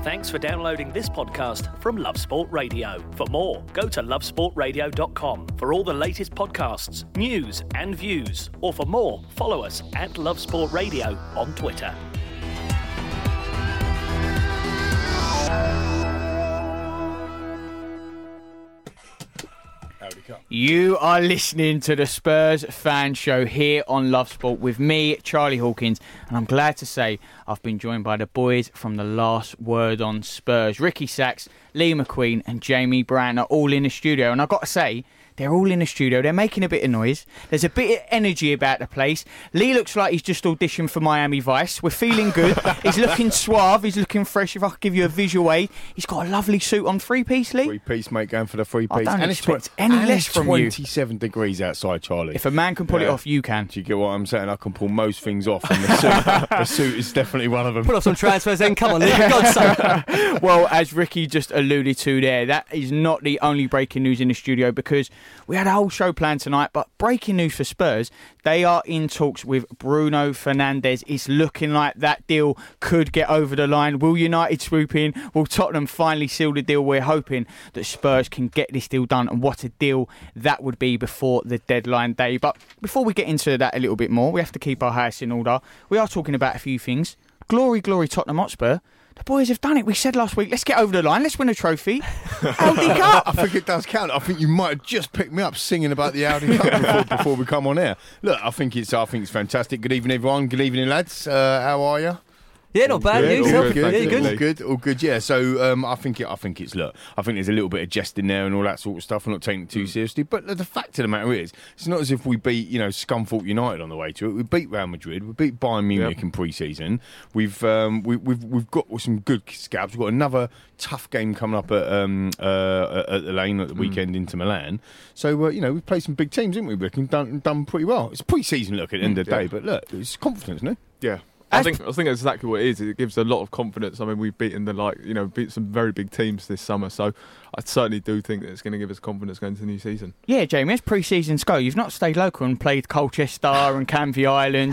Thanks for downloading this podcast from Love Sport Radio. For more, go to lovesportradio.com for all the latest podcasts, news and views. Or for more, follow us at Love Sport Radio on Twitter. You are listening to the Spurs Fan Show here on Love Sport with me, Charlie Hawkins, and I'm glad to say I've been joined by the boys from The Last Word on Spurs. Ricky Sachs, Lee McQueen and Jamie Brown are all in the studio, and I've got to say, they're all in the studio. They're making a bit of noise. There's a bit of energy about the place. Lee looks like he's just auditioned for Miami Vice. We're feeling good. He's looking suave. He's looking fresh. If I could give you a visual aid, he's got a lovely suit on. Three-piece, Lee? Three-piece, mate, going for the three-piece. I don't and expect any less from you. 27 degrees outside, Charlie. If a man can pull it off, you can. Do you get what I'm saying? I can pull most things off, and the suit is definitely one of them. Put off some transfers then. Come on, Lee. For God's sake. Well, as Ricky just alluded to there, that is not the only breaking news in the studio, because we had a whole show planned tonight, but breaking news for Spurs, they are in talks with Bruno Fernandes. It's looking like that deal could get over the line. Will United swoop in? Will Tottenham finally seal the deal? We're hoping that Spurs can get this deal done, and what a deal that would be before the deadline day. But before we get into that a little bit more, we have to keep our house in order. We are talking about a few things. Glory, glory, Tottenham Hotspur. The boys have done it. We said last week, let's get over the line. Let's win a trophy. Audi Cup. I think it does count. I think you might have just picked me up singing about the Audi Cup before we come on air. Look, I think it's fantastic. Good evening, everyone. Good evening, lads. How are you? Yeah, not bad. All good. Yeah. So I think it's look. I think there's a little bit of jesting there and all that sort of stuff. I'm not taking it too seriously. But the fact of the matter is, it's not as if we beat Scunthorpe United on the way to it. We beat Real Madrid. We beat Bayern Munich in pre-season. We've got some good scabs. We've got another tough game coming up at the Lane at the weekend into Milan. So we've played some big teams, haven't we, Rick? And done pretty well. It's pre-season look at the end of the day, but look, it's confidence, no? Yeah. I think that's exactly what it is. It gives a lot of confidence. I mean, we've beaten beat some very big teams this summer, so I certainly do think that it's going to give us confidence going into the new season. Yeah, Jamie, as pre-seasons go, you've not stayed local and played Colchester and Canvey Island.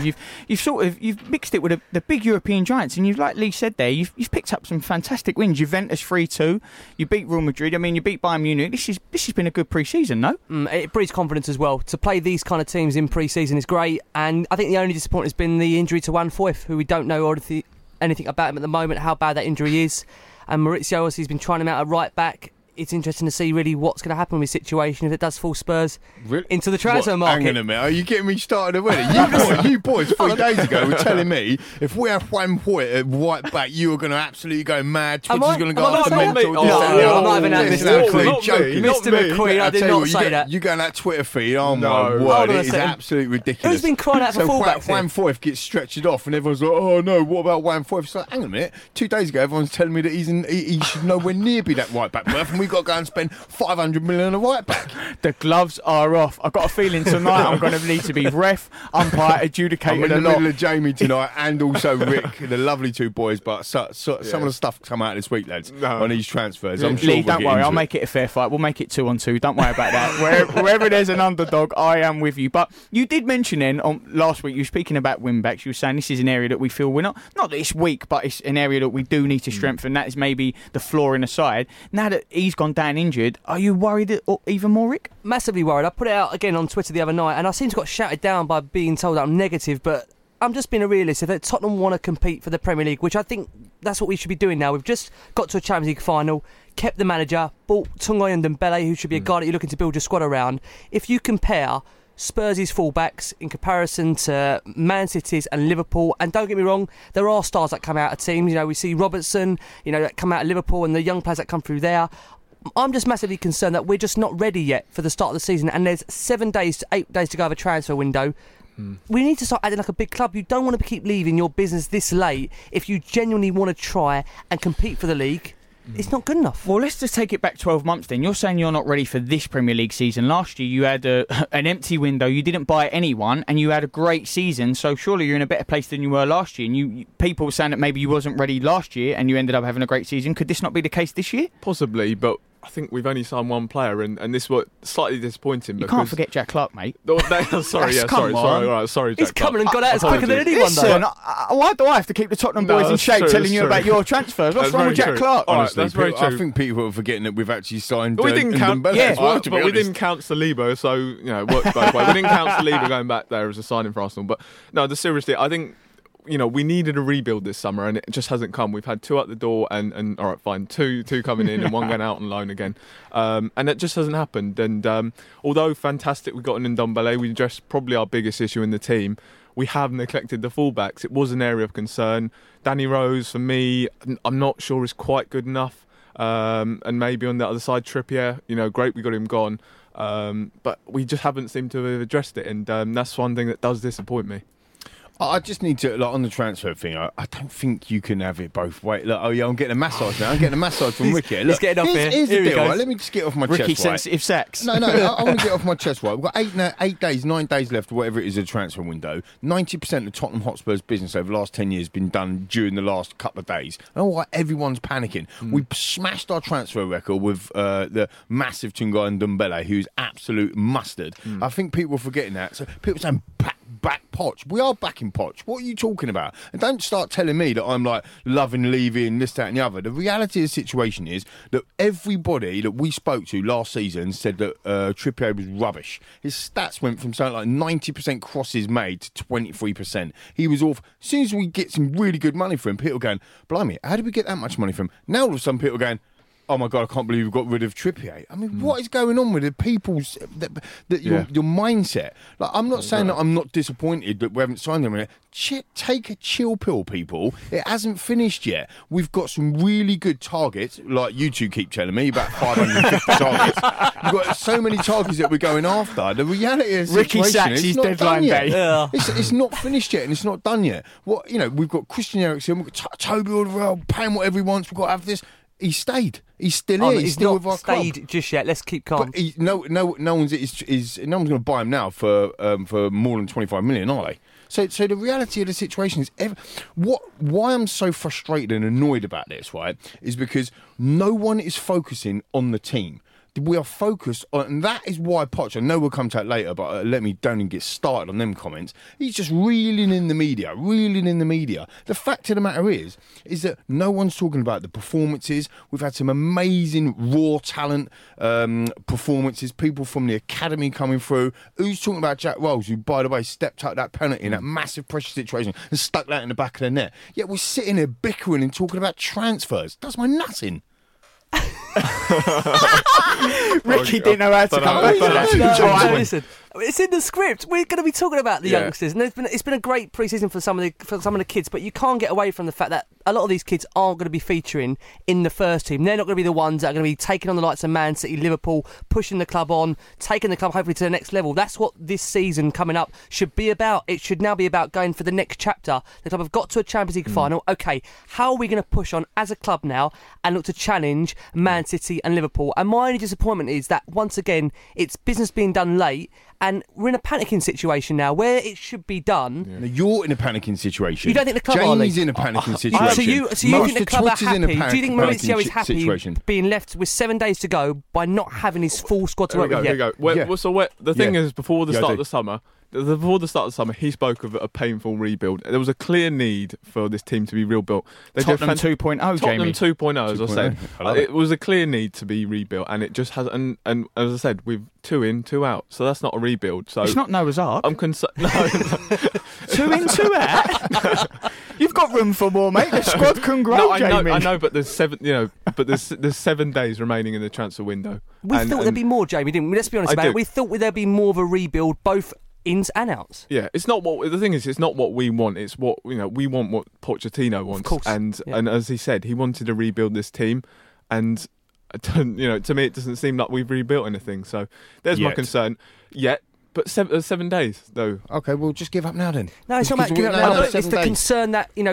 You've mixed it with the big European giants, and like Lee said there, you've picked up some fantastic wins. Juventus 3-2. You beat Real Madrid. I mean, you beat Bayern Munich. This has been a good pre-season, no? It breeds confidence as well. To play these kind of teams in pre-season is great, and I think the only disappointment has been the injury to Juan Foyth, who we don't know anything about him at the moment, how bad that injury is. And Maurizio obviously has been trying him out at right back. It's interesting to see really what's going to happen with this situation if it does fall Spurs into the transfer market. Hang on a minute, are you getting me started already? You boys 3 days ago were telling me if we have Juan Foyth at right back, you were going to absolutely go mad. Twitter's going to go after mental. No, I'm not having that, Mr. McQueen. Joking. Mr. McQueen, I did not say that. You go on that Twitter feed, oh my word, it is absolutely ridiculous. Who's been crying out for fullbacks? So Juan Foyth gets stretched off and everyone's like, oh no, what about Juan Foyth? It's like, hang on a minute, 2 days ago everyone's telling me that he should nowhere near be that right back berth, and we've got to go and spend 500 million on a right back. The gloves are off. I've got a feeling tonight I'm going to need to be ref, umpire, adjudicator. I'm in the middle of Jamie tonight and also Rick, the lovely two boys, but some of the stuff come out this week, lads, on these transfers. I'm sure Lee, don't worry, I'll make it a fair fight. We'll make it 2-on-2. Don't worry about that. Wherever there's an underdog, I am with you. But you did mention then last week, you were speaking about wing-backs. You were saying this is an area that we feel we're not that it's weak, but it's an area that we do need to strengthen. That is maybe the flaw in the side. Now that he's gone down injured, are you worried even more, Rick? Massively worried. I put it out again on Twitter the other night, and I seem to got shouted down by being told that I'm negative, but I'm just being a realist. If Tottenham want to compete for the Premier League, which I think that's what we should be doing now. We've just got to a Champions League final, kept the manager, bought Tungoy and Dembele, who should be a guy that you're looking to build your squad around. If you compare Spurs' fullbacks in comparison to Man City's and Liverpool, and don't get me wrong, there are stars that come out of teams. We see Robertson, that come out of Liverpool, and the young players that come through there. I'm just massively concerned that we're just not ready yet for the start of the season, and there's 7 days to 8 days to go of a transfer window. We need to start acting like a big club. You don't want to keep leaving your business this late if you genuinely want to try and compete for the league. It's not good enough. Well, let's just take it back 12 months then. You're saying you're not ready for this Premier League season. Last year you had an empty window, you didn't buy anyone, and you had a great season, so surely you're in a better place than you were last year. And people were saying that maybe you wasn't ready last year and you ended up having a great season. Could this not be the case this year? Possibly, but I think we've only signed one player, and this was slightly disappointing. You can't forget Jack Clark, mate. Sorry, Come Jack He's coming Clark. and got out as quicker than anyone, Listen, though. why do I have to keep the Tottenham boys in that's shape true, telling that's you true. about your transfers? What's That's wrong with very Jack true. Clark? All right, Honestly, that's very I true. think people are forgetting that we've actually signed. We didn't count, Ndombele yeah, as well, to be but we honest. didn't count Saliba, so it worked both ways. We didn't count Saliba going back there as a signing for Arsenal. But no, seriously, I think we needed a rebuild this summer, and it just hasn't come. We've had 2 at the door, and all right, fine, two coming in, and 1 going out on loan again, and it just hasn't happened. And although fantastic, we got an Ndombele, we addressed probably our biggest issue in the team. We have neglected the fullbacks. It was an area of concern. Danny Rose, for me, I'm not sure is quite good enough. And maybe on the other side, Trippier, great, we got him gone. But we just haven't seemed to have addressed it. And that's one thing that does disappoint me. I just need to, on the transfer thing, I don't think you can have it both ways. Look, I'm getting a massage now. I'm getting a massage from Ricky. Look, he's getting off here. Here's Here the he deal, goes. right? Let me just get off my Ricky chest, right? sensitive sex. No, I want to get off my chest, right? We've got 9 days left, whatever it is, a transfer window. 90% of Tottenham Hotspur's business over the last 10 years has been done during the last couple of days. I don't know why everyone's panicking. We smashed our transfer record with the massive Tungai Ndombele, who's absolute mustard. I think people are forgetting that. So people are saying, back Poch. We are backing Poch. What are you talking about? And don't start telling me that I'm like loving Levy and this, that and the other. The reality of the situation is that everybody that we spoke to last season said that Trippier was rubbish. His stats went from something like 90% crosses made to 23%. He was off. As soon as we get some really good money for him, people are going, blimey, how did we get that much money from him? Now all of a sudden people are going, oh my God, I can't believe we got rid of Trippier. I mean, what is going on with the people's your mindset? Like, I'm not saying that I'm not disappointed that we haven't signed him. Take a chill pill, people. It hasn't finished yet. We've got some really good targets, like you two keep telling me, about 550 targets. We've got so many targets that we're going after. The reality of the Ricky situation Sacks, is his it's not deadline done yet. day. Yeah. It's not finished yet, and it's not done yet. We've got Christian Eriksen, we've got Toby Alderweireld paying whatever he wants. We've got to have this. He stayed. He's still here. He's still not with our stayed club. just yet. Let's keep calm. But no one's going to buy him now for more than 25 million, are they? So the reality of the situation is, why I'm so frustrated and annoyed about this, right, is because no one is focusing on the team. We are focused on, and that is why Poch, I know we'll come to that later, but don't even get started on them comments. He's just reeling in the media. The fact of the matter is that no one's talking about the performances. We've had some amazing raw talent performances, people from the academy coming through. Who's talking about Jack Rolls, who, by the way, stepped out that penalty in that massive pressure situation and stuck that in the back of the net? Yet we're sitting here bickering and talking about transfers. That's my nutting. Ricky didn't know how to come back to that. No, listen. It's in the script. We're going to be talking about the youngsters, and it's been a great pre-season for some of the kids. But you can't get away from the fact that a lot of these kids aren't going to be featuring in the first team. They're not going to be the ones that are going to be taking on the likes of Man City, Liverpool, pushing the club on, taking the club hopefully to the next level. That's what this season coming up should be about. It should now be about going for the next chapter. The club have got to a Champions League final. Okay, how are we going to push on as a club now and look to challenge Man City and Liverpool? And my only disappointment is that once again, it's business being done late. And we're in a panicking situation now where it should be done. Now, you're in a panicking situation. You don't think the club are, Jamie's Lee? in a panicking situation. So you Most think the of club are Twitter's in a happy? Do you think Maurizio is panicking happy situation. being left with 7 days to go by not having his full squad to work with Here yet? we go. The thing is, before the Yeah, I start do. of the summer, he spoke of a painful rebuild. There was a clear need for this team to be rebuilt. Tottenham 2.0, Tottenham Jamie. 2.0, as I said. 2.0. I love it. It was a clear need to be rebuilt, and it just has. And as I said, we've 2 in, 2 out, so that's not a rebuild. So It's not Noah's Ark. I'm concerned. No, 2 in, 2 out. You've got room for more, mate. The squad can grow, no, Jamie. I know, but there's 7. But there's 7 days remaining in the transfer window. We thought there'd be more, Jamie, didn't we? Let's be honest I about do. it. We thought there'd be more of a rebuild, both ins and outs. Yeah, it's not what the thing is. It's not what we want. It's what we want. What Pochettino wants. Of course. And Yeah. and as he said, he wanted to rebuild this team, and to me, it doesn't seem like we've rebuilt anything. So there's my Yet. concern. But 7 days though. Okay, well, just give up now then. No, it's not about giving up now, but it's the concern that,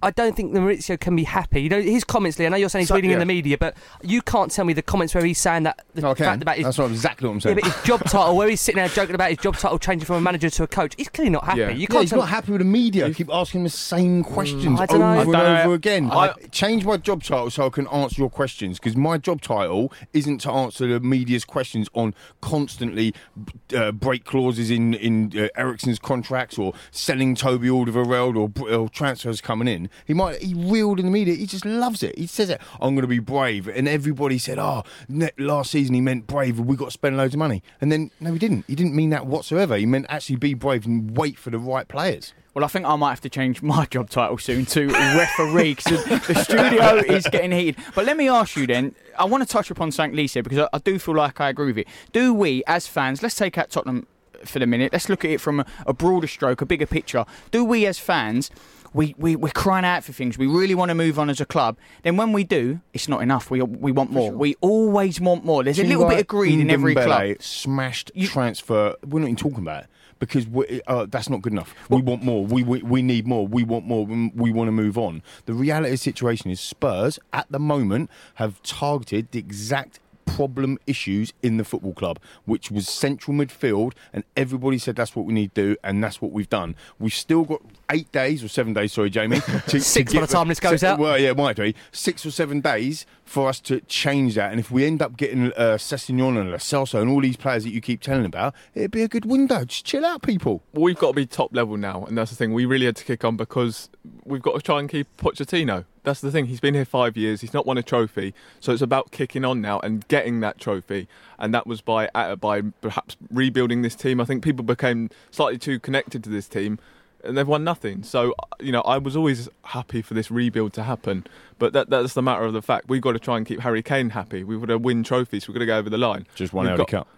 I don't think Maurizio can be happy. You know, his comments, Lee, I know you're saying he's reading in the media, but you can't tell me the comments where he's saying that fact about his... That's exactly what I'm saying. Yeah, but his job title, where he's sitting there joking about his job title changing from a manager to a coach, he's clearly not happy. Yeah. You can't he's not happy with the media. I keep asking the same questions I don't know. over and over again. I Change my job title so I can answer your questions, because my job title isn't to answer the media's questions on constantly break clauses in Eriksen's contracts, or selling Toby Alderweireld, or transfers coming in. He reeled in the media. He just loves it. He says it. I'm going to be brave, and everybody said, last season he meant brave. We got to spend loads of money, and then no, he didn't. He didn't mean that whatsoever. He meant actually be brave and wait for the right players. Well, I think I might have to change my job title soon to referee, because the studio is getting heated. But let me ask you then, I want to touch upon St. Lee said, because I do feel like I agree with it. Do we, as fans, let's take out Tottenham for the minute, let's look at it from a broader stroke, a bigger picture. Do we, as fans, we're crying out for things, we really want to move on as a club, then when we do, it's not enough, we want more. Sure. We always want more. There's a little bit of greed in every club. Smashed transfer, we're not even talking about it, because that's not good enough. We want more. We need more. We want more. We want to move on. The reality of the situation is Spurs, at the moment, have targeted the exact problem issues in the football club, which was central midfield, and everybody said that's what we need to do, and that's what we've done. We've still got 8 days or 7 days, sorry, Jamie. Six by the time this goes out. Well, yeah, it might be 6 or 7 days for us to change that. And if we end up getting Sessegnon and Lo Celso and all these players that you keep telling about, it'd be a good window. Just chill out, people. We've got to be top level now, and that's the thing. We really had to kick on because we've got to try and keep Pochettino. That's the thing. He's been here 5 years. He's not won a trophy. So it's about kicking on now and getting that trophy. And that was by perhaps rebuilding this team. I think people became slightly too connected to this team, and they've won nothing. So, I was always happy for this rebuild to happen. But that's the matter of the fact. We've got to try and keep Harry Kane happy. We've got to win trophies. We've got to go over the line. Just one Audi Cup.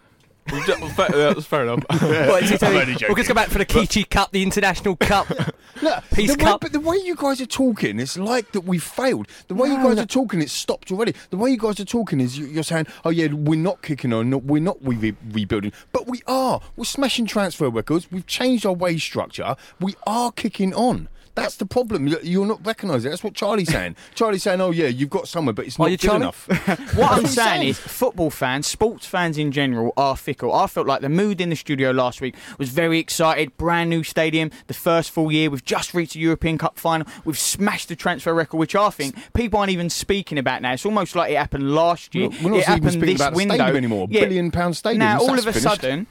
That's fair enough. We're going to go back for the Kichi Cup, the International Cup, Peace Cup. But the way you guys are talking, it's like that we've failed. The way you guys are talking, it's stopped already. The way you guys are talking is you're saying, oh yeah, we're not kicking on, we're not rebuilding. But we are. We're smashing transfer records. We've changed our wage structure. We are kicking on. That's the problem. You're not recognising it. That's what Charlie's saying. Charlie's saying, oh, yeah, you've got somewhere, but it's not good enough. What I'm saying is football fans, sports fans in general, are fickle. I felt like the mood in the studio last week was very excited. Brand new stadium, the first full year. We've just reached a European Cup final. We've smashed the transfer record, which I think people aren't even speaking about now. It's almost like it happened last year. We're not it happened even speaking this about window. The stadium anymore. Yeah. £1 billion stadium. Now, all of a finished. sudden,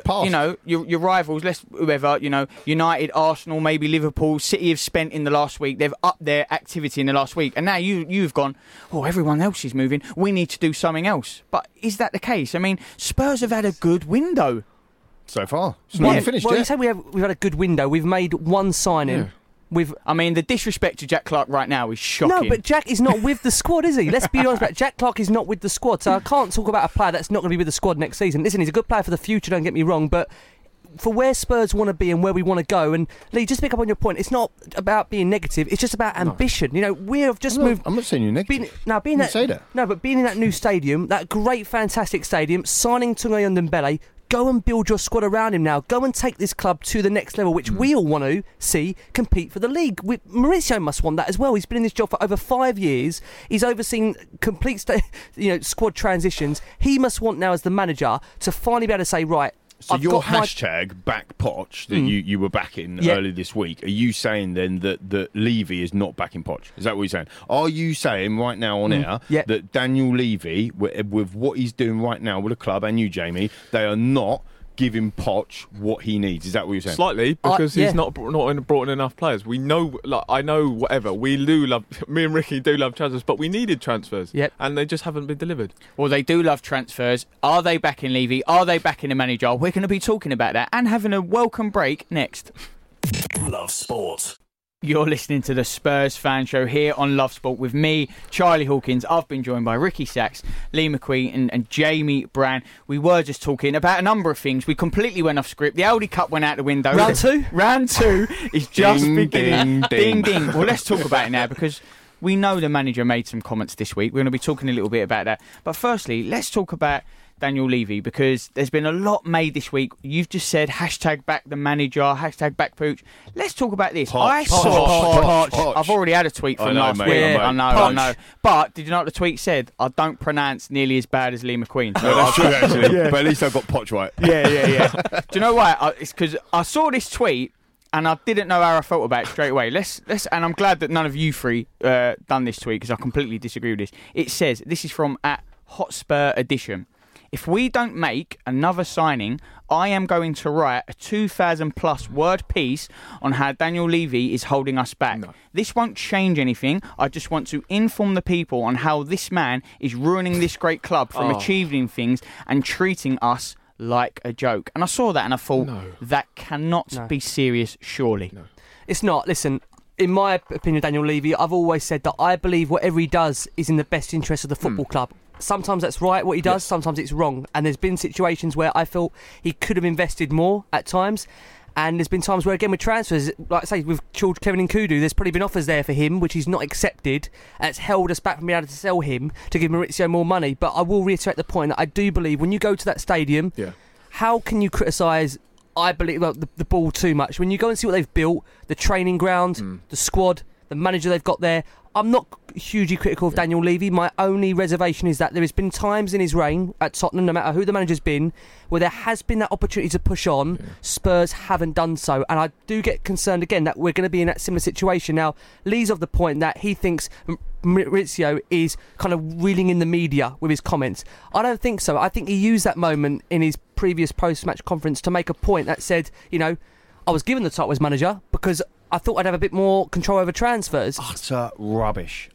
your rivals, whoever, United, Arsenal, maybe Liverpool, City have spent in the last week, they've upped their activity in the last week, and now you've gone, everyone else is moving, we need to do something else. But is that the case? I mean, Spurs have had a good window so far. It's not even finished yet. You say we've had a good window. We've made one signing. Yeah. The disrespect to Jack Clark right now is shocking. No, but Jack is not with the squad, is he? Let's be honest about it. Jack Clark is not with the squad, so I can't talk about a player that's not going to be with the squad next season. Listen, he's a good player for the future, don't get me wrong, but for where Spurs want to be and where we want to go, and Lee, just pick up on your point, it's not about being negative, it's just about ambition. We have just moved. I'm not saying you're negative. But being in that new stadium, that great, fantastic stadium, signing Tunga Ndombele, go and build your squad around him now. Go and take this club to the next level, which we all want to see compete for the league. Maurizio must want that as well. He's been in this job for over 5 years. He's overseen complete squad transitions. He must want now, as the manager, to finally be able to say, right, so your hashtag back Poch that you were backing earlier this week, are you saying then that Levy is not backing Poch? Is that what you're saying? Are you saying right now on air that Daniel Levy, with what he's doing right now with the club, and you, Jamie, they are not giving Poch what he needs? Is that what you're saying? Slightly, because he's not brought in enough players. We know, I know whatever. We do love, me and Ricky do love transfers, but we needed transfers, and they just haven't been delivered. Well, they do love transfers. Are they backing Levy? Are they backing the manager? We're going to be talking about that and having a welcome break next. Love Sport. You're listening to the Spurs Fan Show here on Love Sport with me, Charlie Hawkins. I've been joined by Ricky Sachs, Lee McQueen and Jamie Brand. We were just talking about a number of things. We completely went off script. The Aldi Cup went out the window. Round two? Round two is just beginning. Ding, ding. Well, let's talk about it now because we know the manager made some comments this week. We're going to be talking a little bit about that. But firstly, let's talk about Daniel Levy, because there's been a lot made this week. You've just said hashtag back the manager, hashtag back Pooch. Let's talk about this. Poch. I've already had a tweet from last week. I know. But did you know what the tweet said? I don't pronounce nearly as bad as Lee McQueen. So That's true, actually. But at least I got Poch right. Yeah. Do you know why? It's because I saw this tweet and I didn't know how I felt about it straight away. Let's and I'm glad that none of you three done this tweet, because I completely disagree with this. It says, this is from @Hotspur Edition. If we don't make another signing, I am going to write a 2,000+ word piece on how Daniel Levy is holding us back. No. This won't change anything. I just want to inform the people on how this man is ruining this great club from achieving things and treating us like a joke. And I saw that and I thought, that cannot be serious, surely. No. It's not. Listen, in my opinion, Daniel Levy, I've always said that I believe whatever he does is in the best interest of the football club. Sometimes that's right, what he does, sometimes it's wrong. And there's been situations where I felt he could have invested more at times. And there's been times where, again, with transfers, like I say, with Kevin Nkudu, there's probably been offers there for him, which he's not accepted. And it's held us back from being able to sell him to give Maurizio more money. But I will reiterate the point that I do believe when you go to that stadium, how can you criticise, I believe, the ball too much? When you go and see what they've built, the training ground, the squad, the manager they've got there, I'm not hugely critical of Daniel Levy. My only reservation is that there has been times in his reign at Tottenham, no matter who the manager's been, where there has been that opportunity to push on. Spurs haven't done so. And I do get concerned again that we're going to be in that similar situation. Now, Lee's of the point that he thinks Maurizio is kind of reeling in the media with his comments. I don't think so. I think he used that moment in his previous post-match conference to make a point that said, I was given the title as manager because I thought I'd have a bit more control over transfers. Utter rubbish.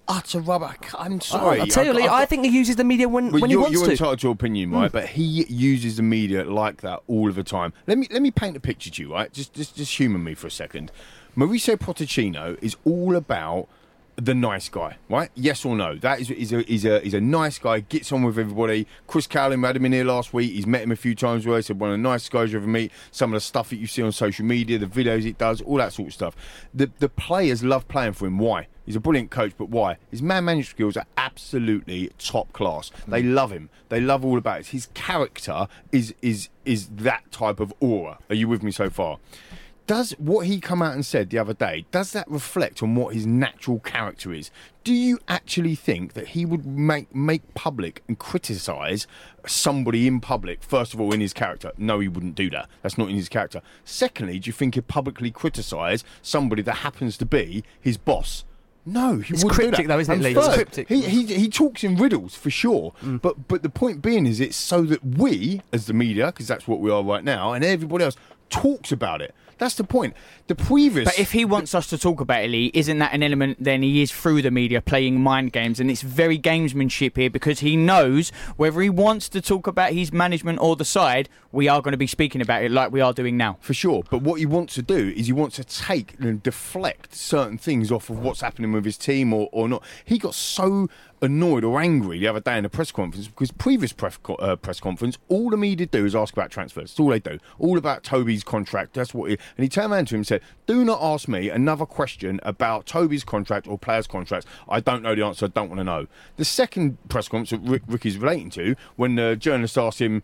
I'm sorry. I'll tell you, Lee, I think he uses the media when he wants to. You're entitled to your opinion, right? But he uses the media like that all of the time. Let me paint a picture to you, right? Just humour me for a second. Mauricio Pochettino is all about the nice guy, right? Yes or no? That is a nice guy, gets on with everybody. Chris Cowling had him in here last week. He's met him a few times where he said one of the nicest guys you ever meet. Some of the stuff that you see on social media, the videos it does, all that sort of stuff. The players love playing for him. Why? He's a brilliant coach, but why? His man management skills are absolutely top class. They love him. They love all about it. His character is that type of aura. Are you with me so far? Does what he come out and said the other day, does that reflect on what his natural character is? Do you actually think that he would make public and criticise somebody in public, first of all, in his character? No, he wouldn't do that. That's not in his character. Secondly, do you think he'd publicly criticise somebody that happens to be his boss? No, he wouldn't cryptic, do that. Though, isn't it, Lee? Third, it's cryptic. He talks in riddles, for sure. But the point being is it's so that we, as the media, because that's what we are right now, and everybody else, talks about it. That's the point. But if he wants us to talk about it, Lee, isn't that an element then he is through the media playing mind games? And it's very gamesmanship here, because he knows whether he wants to talk about his management or the side, we are going to be speaking about it like we are doing now. For sure. But what he wants to do is he wants to take and deflect certain things off of what's happening with his team or not. He got so annoyed or angry the other day in a press conference because previous press conference, all the media do is ask about transfers. That's all they do. All about Toby's contract. That's what. And he turned around to him and said, "Do not ask me another question about Toby's contract or players' contracts. I don't know the answer. I don't want to know." The second press conference that Ricky's relating to, when the journalist asked him,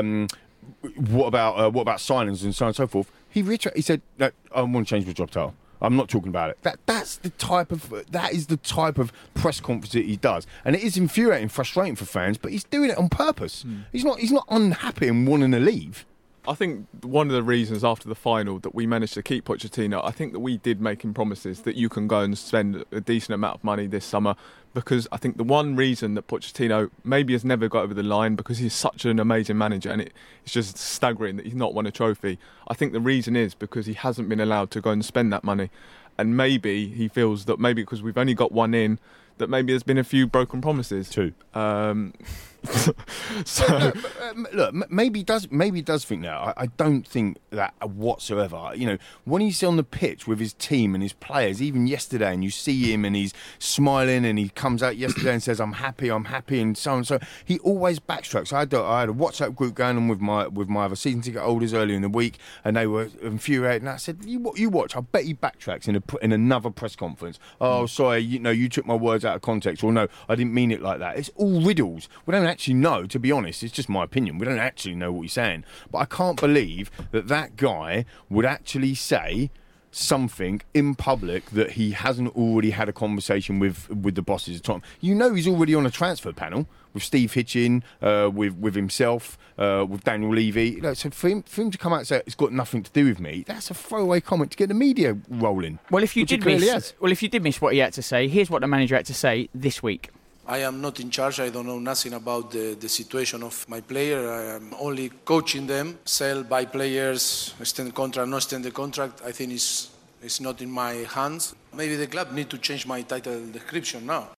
"What about signings and so on and so forth?" He said, "I want to change my job title. I'm not talking about it." That is the type of press conference that he does, and it is infuriating, frustrating for fans. But he's doing it on purpose. He's not unhappy and wanting to leave. I think one of the reasons after the final that we managed to keep Pochettino, I think that we did make him promises that you can go and spend a decent amount of money this summer, because I think the one reason that Pochettino maybe has never got over the line, because he's such an amazing manager and it's just staggering that he's not won a trophy. I think the reason is because he hasn't been allowed to go and spend that money, and maybe he feels that maybe because we've only got one in, that maybe there's been a few broken promises. Two. So look, maybe he does think that. I don't think that whatsoever. You know, when he's on the pitch with his team and his players, even yesterday, and you see him and he's smiling and he comes out yesterday and says, I'm happy, and so on. So he always backtracks. I had a WhatsApp group going on with my other season ticket holders earlier in the week, and they were infuriated. And I said, you watch. I bet he backtracks in another press conference. Oh, sorry, you took my words out of context, or no, I didn't mean it like that. It's all riddles. We don't actually know, to be honest, it's just my opinion, we don't actually know what he's saying. But I can't believe that guy would actually say something in public that he hasn't already had a conversation with the bosses at Tottenham. You know he's already on a transfer panel with Steve Hitchin, with himself, with Daniel Levy. You know, so for him to come out and say it's got nothing to do with me, that's a throwaway comment to get the media rolling. Well, if you did miss what he had to say, here's what the manager had to say this week. I am not in charge. I don't know nothing about the situation of my player. I am only coaching them. Sell, buy players, extend contract, not extend the contract. I think it's not in my hands. Maybe the club need to change my title description now.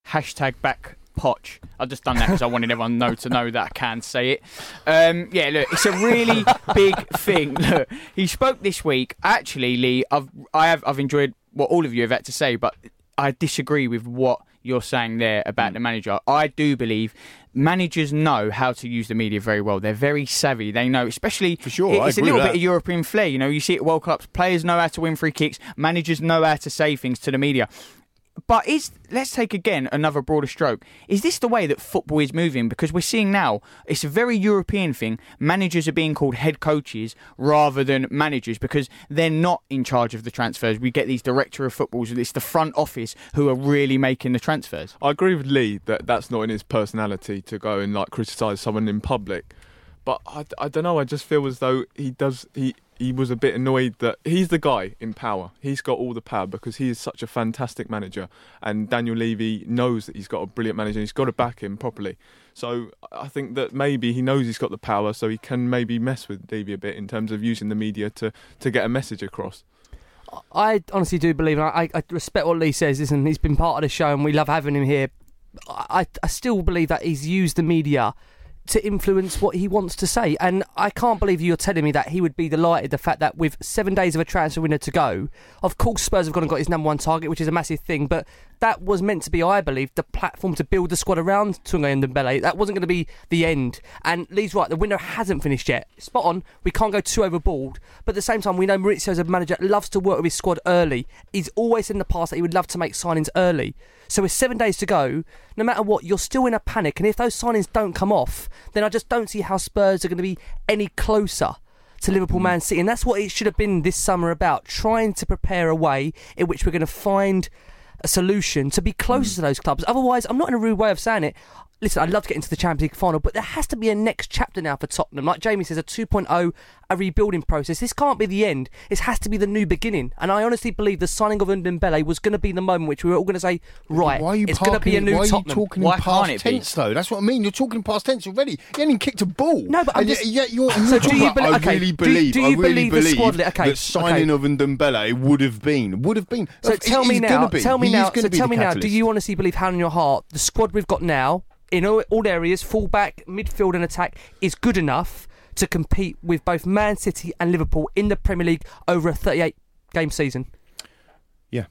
#back Poch. I've just done that because I wanted everyone to know that I can say it. Look, it's a really big thing. Look, he spoke this week. Actually, Lee, I've enjoyed what all of you have had to say, but I disagree with what you're saying there about the manager. I do believe managers know how to use the media very well. They're very savvy. They know, especially, for sure, it's a little bit of European flair. You know, you see it at World Cups. Players know how to win free kicks. Managers know how to say things to the media. But let's take again another broader stroke. Is this the way that football is moving? Because we're seeing now, it's a very European thing. Managers are being called head coaches rather than managers because they're not in charge of the transfers. We get these director of footballs. It's the front office who are really making the transfers. I agree with Lee that that's not in his personality to go and criticise someone in public. But I don't know. I just feel as though he was a bit annoyed that he's the guy in power. He's got all the power because he is such a fantastic manager. And Daniel Levy knows that he's got a brilliant manager and he's got to back him properly. So I think that maybe he knows he's got the power, so he can maybe mess with Levy a bit in terms of using the media to get a message across. I honestly do believe, and I respect what Lee says, listen, he's been part of the show and we love having him here. I still believe that he's used the media to influence what he wants to say, and I can't believe you're telling me that he would be delighted the fact that with 7 days of a transfer window to go, of course Spurs have gone and got his number one target, which is a massive thing, but that was meant to be, I believe, the platform to build the squad around Tunga and Ndombele. That wasn't going to be the end, and Lee's right, the window hasn't finished yet. Spot on, we can't go too overboard, but at the same time we know Maurizio's a manager that loves to work with his squad early. He's always said in the past that he would love to make signings early. So with 7 days to go, no matter what, you're still in a panic. And if those signings don't come off, then I just don't see how Spurs are going to be any closer to Liverpool, Man City. And that's what it should have been this summer about, trying to prepare a way in which we're going to find a solution to be closer to those clubs. Otherwise, I'm not in a rude way of saying it. Listen, I'd love to get into the Champions League final, but there has to be a next chapter now for Tottenham. Like Jamie says, a 2.0, a rebuilding process. This can't be the end. It has to be the new beginning. And I honestly believe the signing of Ndombele was going to be the moment which we were all going to say, right, it's going to be a new Tottenham. Why are you talking in past tense, though? That's what I mean. You're talking past tense already. You ain't even kicked a ball. No, but I'm just... you're talking about, I really believe that signing of Ndombele would have been. So tell me now, do you honestly believe, hand on your heart, the squad we've got now, in all areas, full-back, midfield and attack, is good enough to compete with both Man City and Liverpool in the Premier League over a 38-game season? Yeah.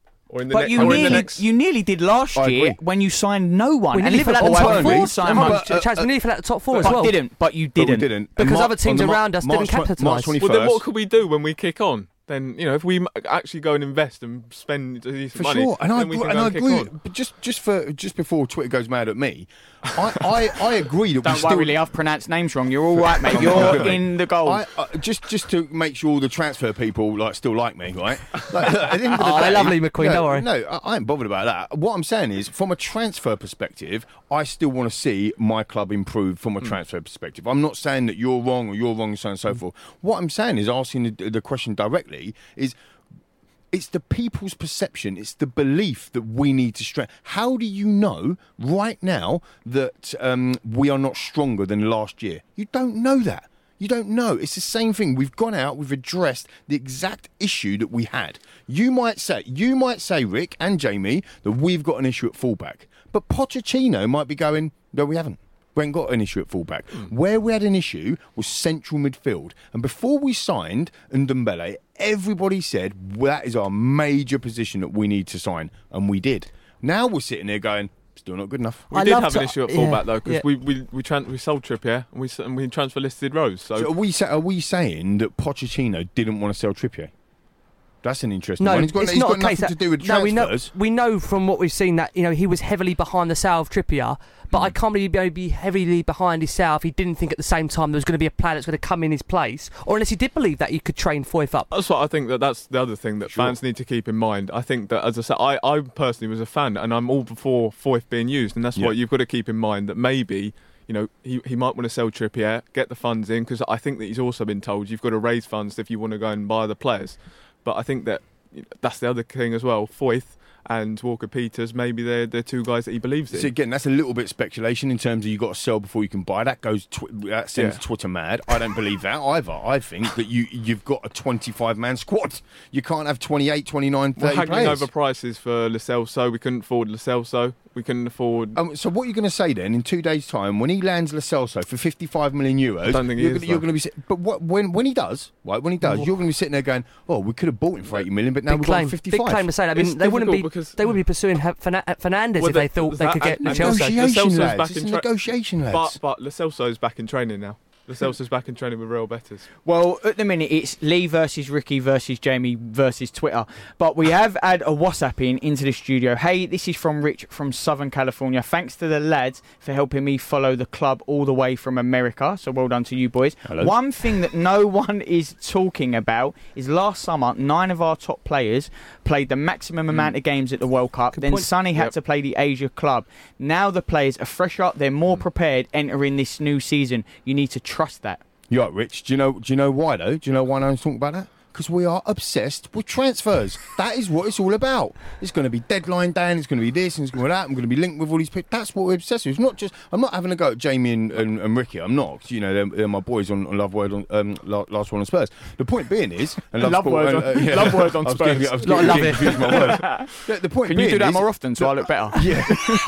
You nearly did last year when you signed no one. We nearly fell out the top 4. We nearly fell out the top 4 as well. But you didn't. Because other teams around us didn't capitalise. Well, then what could we do when we kick on? Then, if we actually go and invest and spend decent money, sure, and I agree. But just before Twitter goes mad at me, I agree that don't worry, Lee, I've pronounced names wrong. You're all right, mate. You're in the goal. Just to make sure all the transfer people still like me, right? At the end of the day, they love Lee McQueen. Don't worry. No, I ain't bothered about that. What I'm saying is, from a transfer perspective, I still want to see my club improve from a transfer perspective. I'm not saying that you're wrong or you're wrong, so on and so forth. What I'm saying is asking the question directly. Is it's the people's perception, it's the belief that we need to strengthen. How do you know right now that we are not stronger than last year? You don't know that. You don't know. It's the same thing. We've gone out, we've addressed the exact issue that we had. You might say, Rick and Jamie, that we've got an issue at fullback. But Pochettino might be going, no, we haven't. We ain't got an issue at fullback. Where we had an issue was central midfield. And before we signed Ndombele, everybody said, well, that is our major position that we need to sign. And we did. Now we're sitting there going, still not good enough. We did have an issue at fullback though, because we sold Trippier and we transfer listed Rose. So are we saying that Pochettino didn't want to sell Trippier? That's an interesting No, one. it's He's not got a case nothing to that, do with no, transfers. we know from what we've seen that he was heavily behind the sale of Trippier, but I can't really be heavily behind his sale if he didn't think at the same time there was going to be a player that's going to come in his place, or unless he did believe that he could train Foyth up. That's what I think. That's the other thing that fans need to keep in mind. I think that, as I said, I personally was a fan, and I'm all before Foyth being used, and that's what you've got to keep in mind, that maybe he might want to sell Trippier, get the funds in, because I think that he's also been told you've got to raise funds if you want to go and buy the players. But I think that that's the other thing as well. Foyth and Walker-Peters, maybe they're two guys that he believes in. So again, that's a little bit speculation in terms of you've got to sell before you can buy. That sends Twitter mad. I don't believe that either. I think that you've got a 25-man squad. You can't have 28, 29, 30 We're haggling players. over prices for Lo Celso. We couldn't afford Lo Celso. We couldn't afford... So what are you going to say then in 2 days' time when he lands Lo Celso for 55 million euros? I don't think you're going to be. But when he does, right? When he does, you're going to be sitting there going, "Oh, we could have bought him for 80 million, but now we've got 55." Big claim to say that. I mean, they wouldn't be pursuing Fernandes if they thought they could get Lo Celso. Negotiation, lads. Back It's in a negotiation, lads. But Lo Celso's back in training now. Lo Celso's back in training with Real Betis. Well, at the minute, it's Lee versus Ricky versus Jamie versus Twitter. But we have had a WhatsApp into the studio. Hey, this is from Rich from Southern California. Thanks to the lads for helping me follow the club all the way from America. So well done to you boys. Hello. One thing that no one is talking about is last summer, 9 of our top players played the maximum amount of games at the World Cup. Then Sonny had to play the Asia Club. Now the players are fresher. They're more prepared entering this new season. You need to trust that. You're right, Rich. Do you know why though? Do you know why no one's talking about that? Because we are obsessed with transfers. That is what it's all about. It's going to be deadline day, and it's going to be this, and it's going to be that. I'm going to be linked with all these people. That's what we're obsessed with. It's not just. I'm not having a go at Jamie and Ricky. I'm not. They're my boys on Love Word on Last One on Spurs. The point being is, and Love Word on Spurs. I was getting confused with my words. The point Can being you do that is, more often so I look better? Yeah.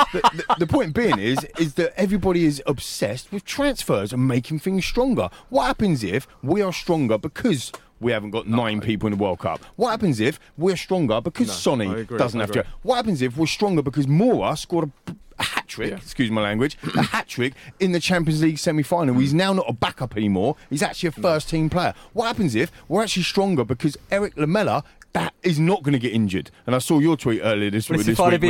The point being is that everybody is obsessed with transfers and making things stronger. What happens if we are stronger because we haven't got 9 people in the World Cup? What happens if we're stronger because Sonny doesn't have to? What happens if we're stronger because Moura scored a hat-trick, excuse my language, a hat-trick in the Champions League semi-final? He's now not a backup anymore. He's actually a first-team player. What happens if we're actually stronger because Eric Lamela that is not going to get injured? And I saw your tweet earlier this week. Is it going to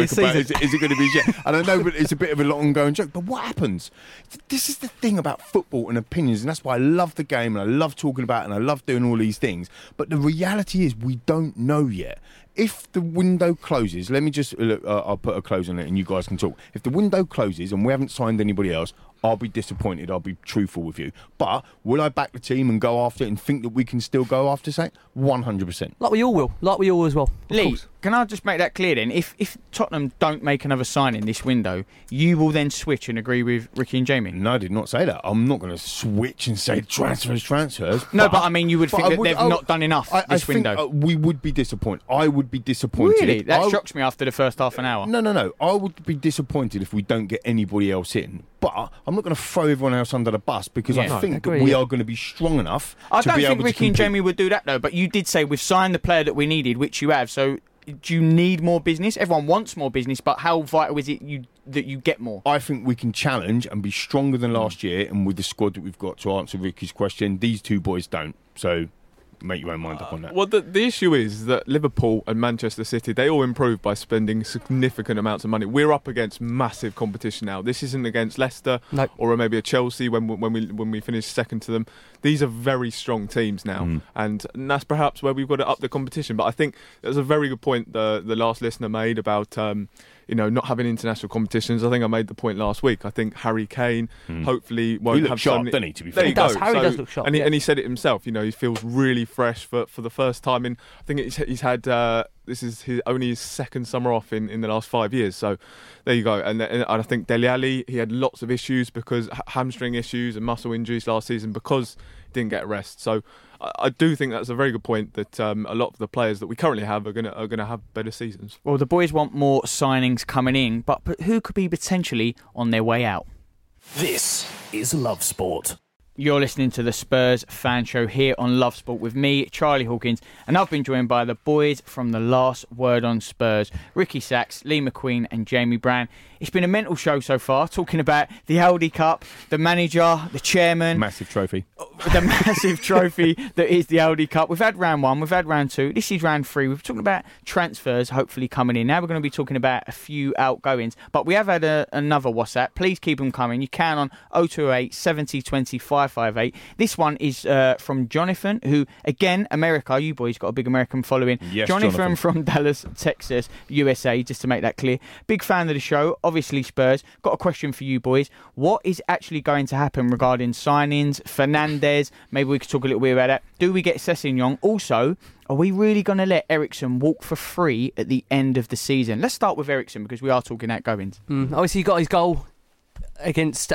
be? Yeah. And I know, but it's a bit of an ongoing joke. But what happens? This is the thing about football and opinions, and that's why I love the game and I love talking about it and I love doing all these things. But the reality is, we don't know yet. If the window closes, let me just I'll put a close on it and you guys can talk. If the window closes and we haven't signed anybody else, I'll be disappointed. I'll be truthful with you. But will I back the team and go after it and think that we can still go after something? 100%. Like we all will. Like we all as well. Lee, can I just make that clear then? If Tottenham don't make another signing this window, you will then switch and agree with Ricky and Jamie? No, I did not say that. I'm not going to switch and say transfers. No, but I mean, you would think that they've not done enough this window. We would be disappointed. I would be disappointed. Really? That shocks me after the first half an hour. No. I would be disappointed if we don't get anybody else in. But I'm not going to throw everyone else under the bus because I think that we are going to be strong enough I to don't be able think to Ricky compete. and Jamie would do that, though. But you did say we've signed the player that we needed, which you have. So do you need more business? Everyone wants more business, but how vital is it that you get more? I think we can challenge and be stronger than last year, and with the squad that we've got, to answer Ricky's question, these two boys don't. So make your own mind up on that. Well, the issue is that Liverpool and Manchester City, they all improve by spending significant amounts of money. We're up against massive competition now. This isn't against Leicester or maybe a Chelsea when we finish second to them. These are very strong teams now, and that's perhaps where we've got to up the competition. But I think there's a very good point the last listener made about not having international competitions. I think I made the point last week. I think Harry Kane hopefully won't have sharp, so many. doesn't he, to be there fair? you go. Harry does look sharp. And he said it himself. He feels really fresh for the first time in. I think he's had. This is only his second summer off in the last 5 years. So there you go. And I think Dele Alli, he had lots of issues because hamstring issues and muscle injuries last season because he didn't get a rest. So I do think that's a very good point that a lot of the players that we currently have are going to have better seasons. Well, the boys want more signings coming in, but who could be potentially on their way out? This is Love Sport. You're listening to the Spurs Fan Show here on Love Sport with me, Charlie Hawkins, and I've been joined by the boys from The Last Word on Spurs, Ricky Sachs, Lee McQueen and Jamie Brown. It's been a mental show so far, talking about the Aldi Cup, the manager, the chairman. Massive trophy. The massive trophy that is the Aldi Cup. We've had round 1, we've had round 2, this is round 3. We've talking about transfers hopefully coming in. Now we're going to be talking about a few outgoings, but we have had another WhatsApp. Please keep them coming. You can on 0208 70 20 558. This one is from Jonathan, who, again, America, you boys got a big American following. Yes, Jonathan from Dallas, Texas, USA, just to make that clear. Big fan of the show, obviously Spurs. Got a question for you boys. What is actually going to happen regarding signings, Fernandes? Maybe we could talk a little bit about that. Do we get Sessegnon? Also, are we really going to let Eriksen walk for free at the end of the season? Let's start with Eriksen because we are talking outgoings. Obviously, he got his goal against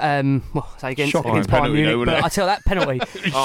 against Bayern Munich, but I tell that penalty.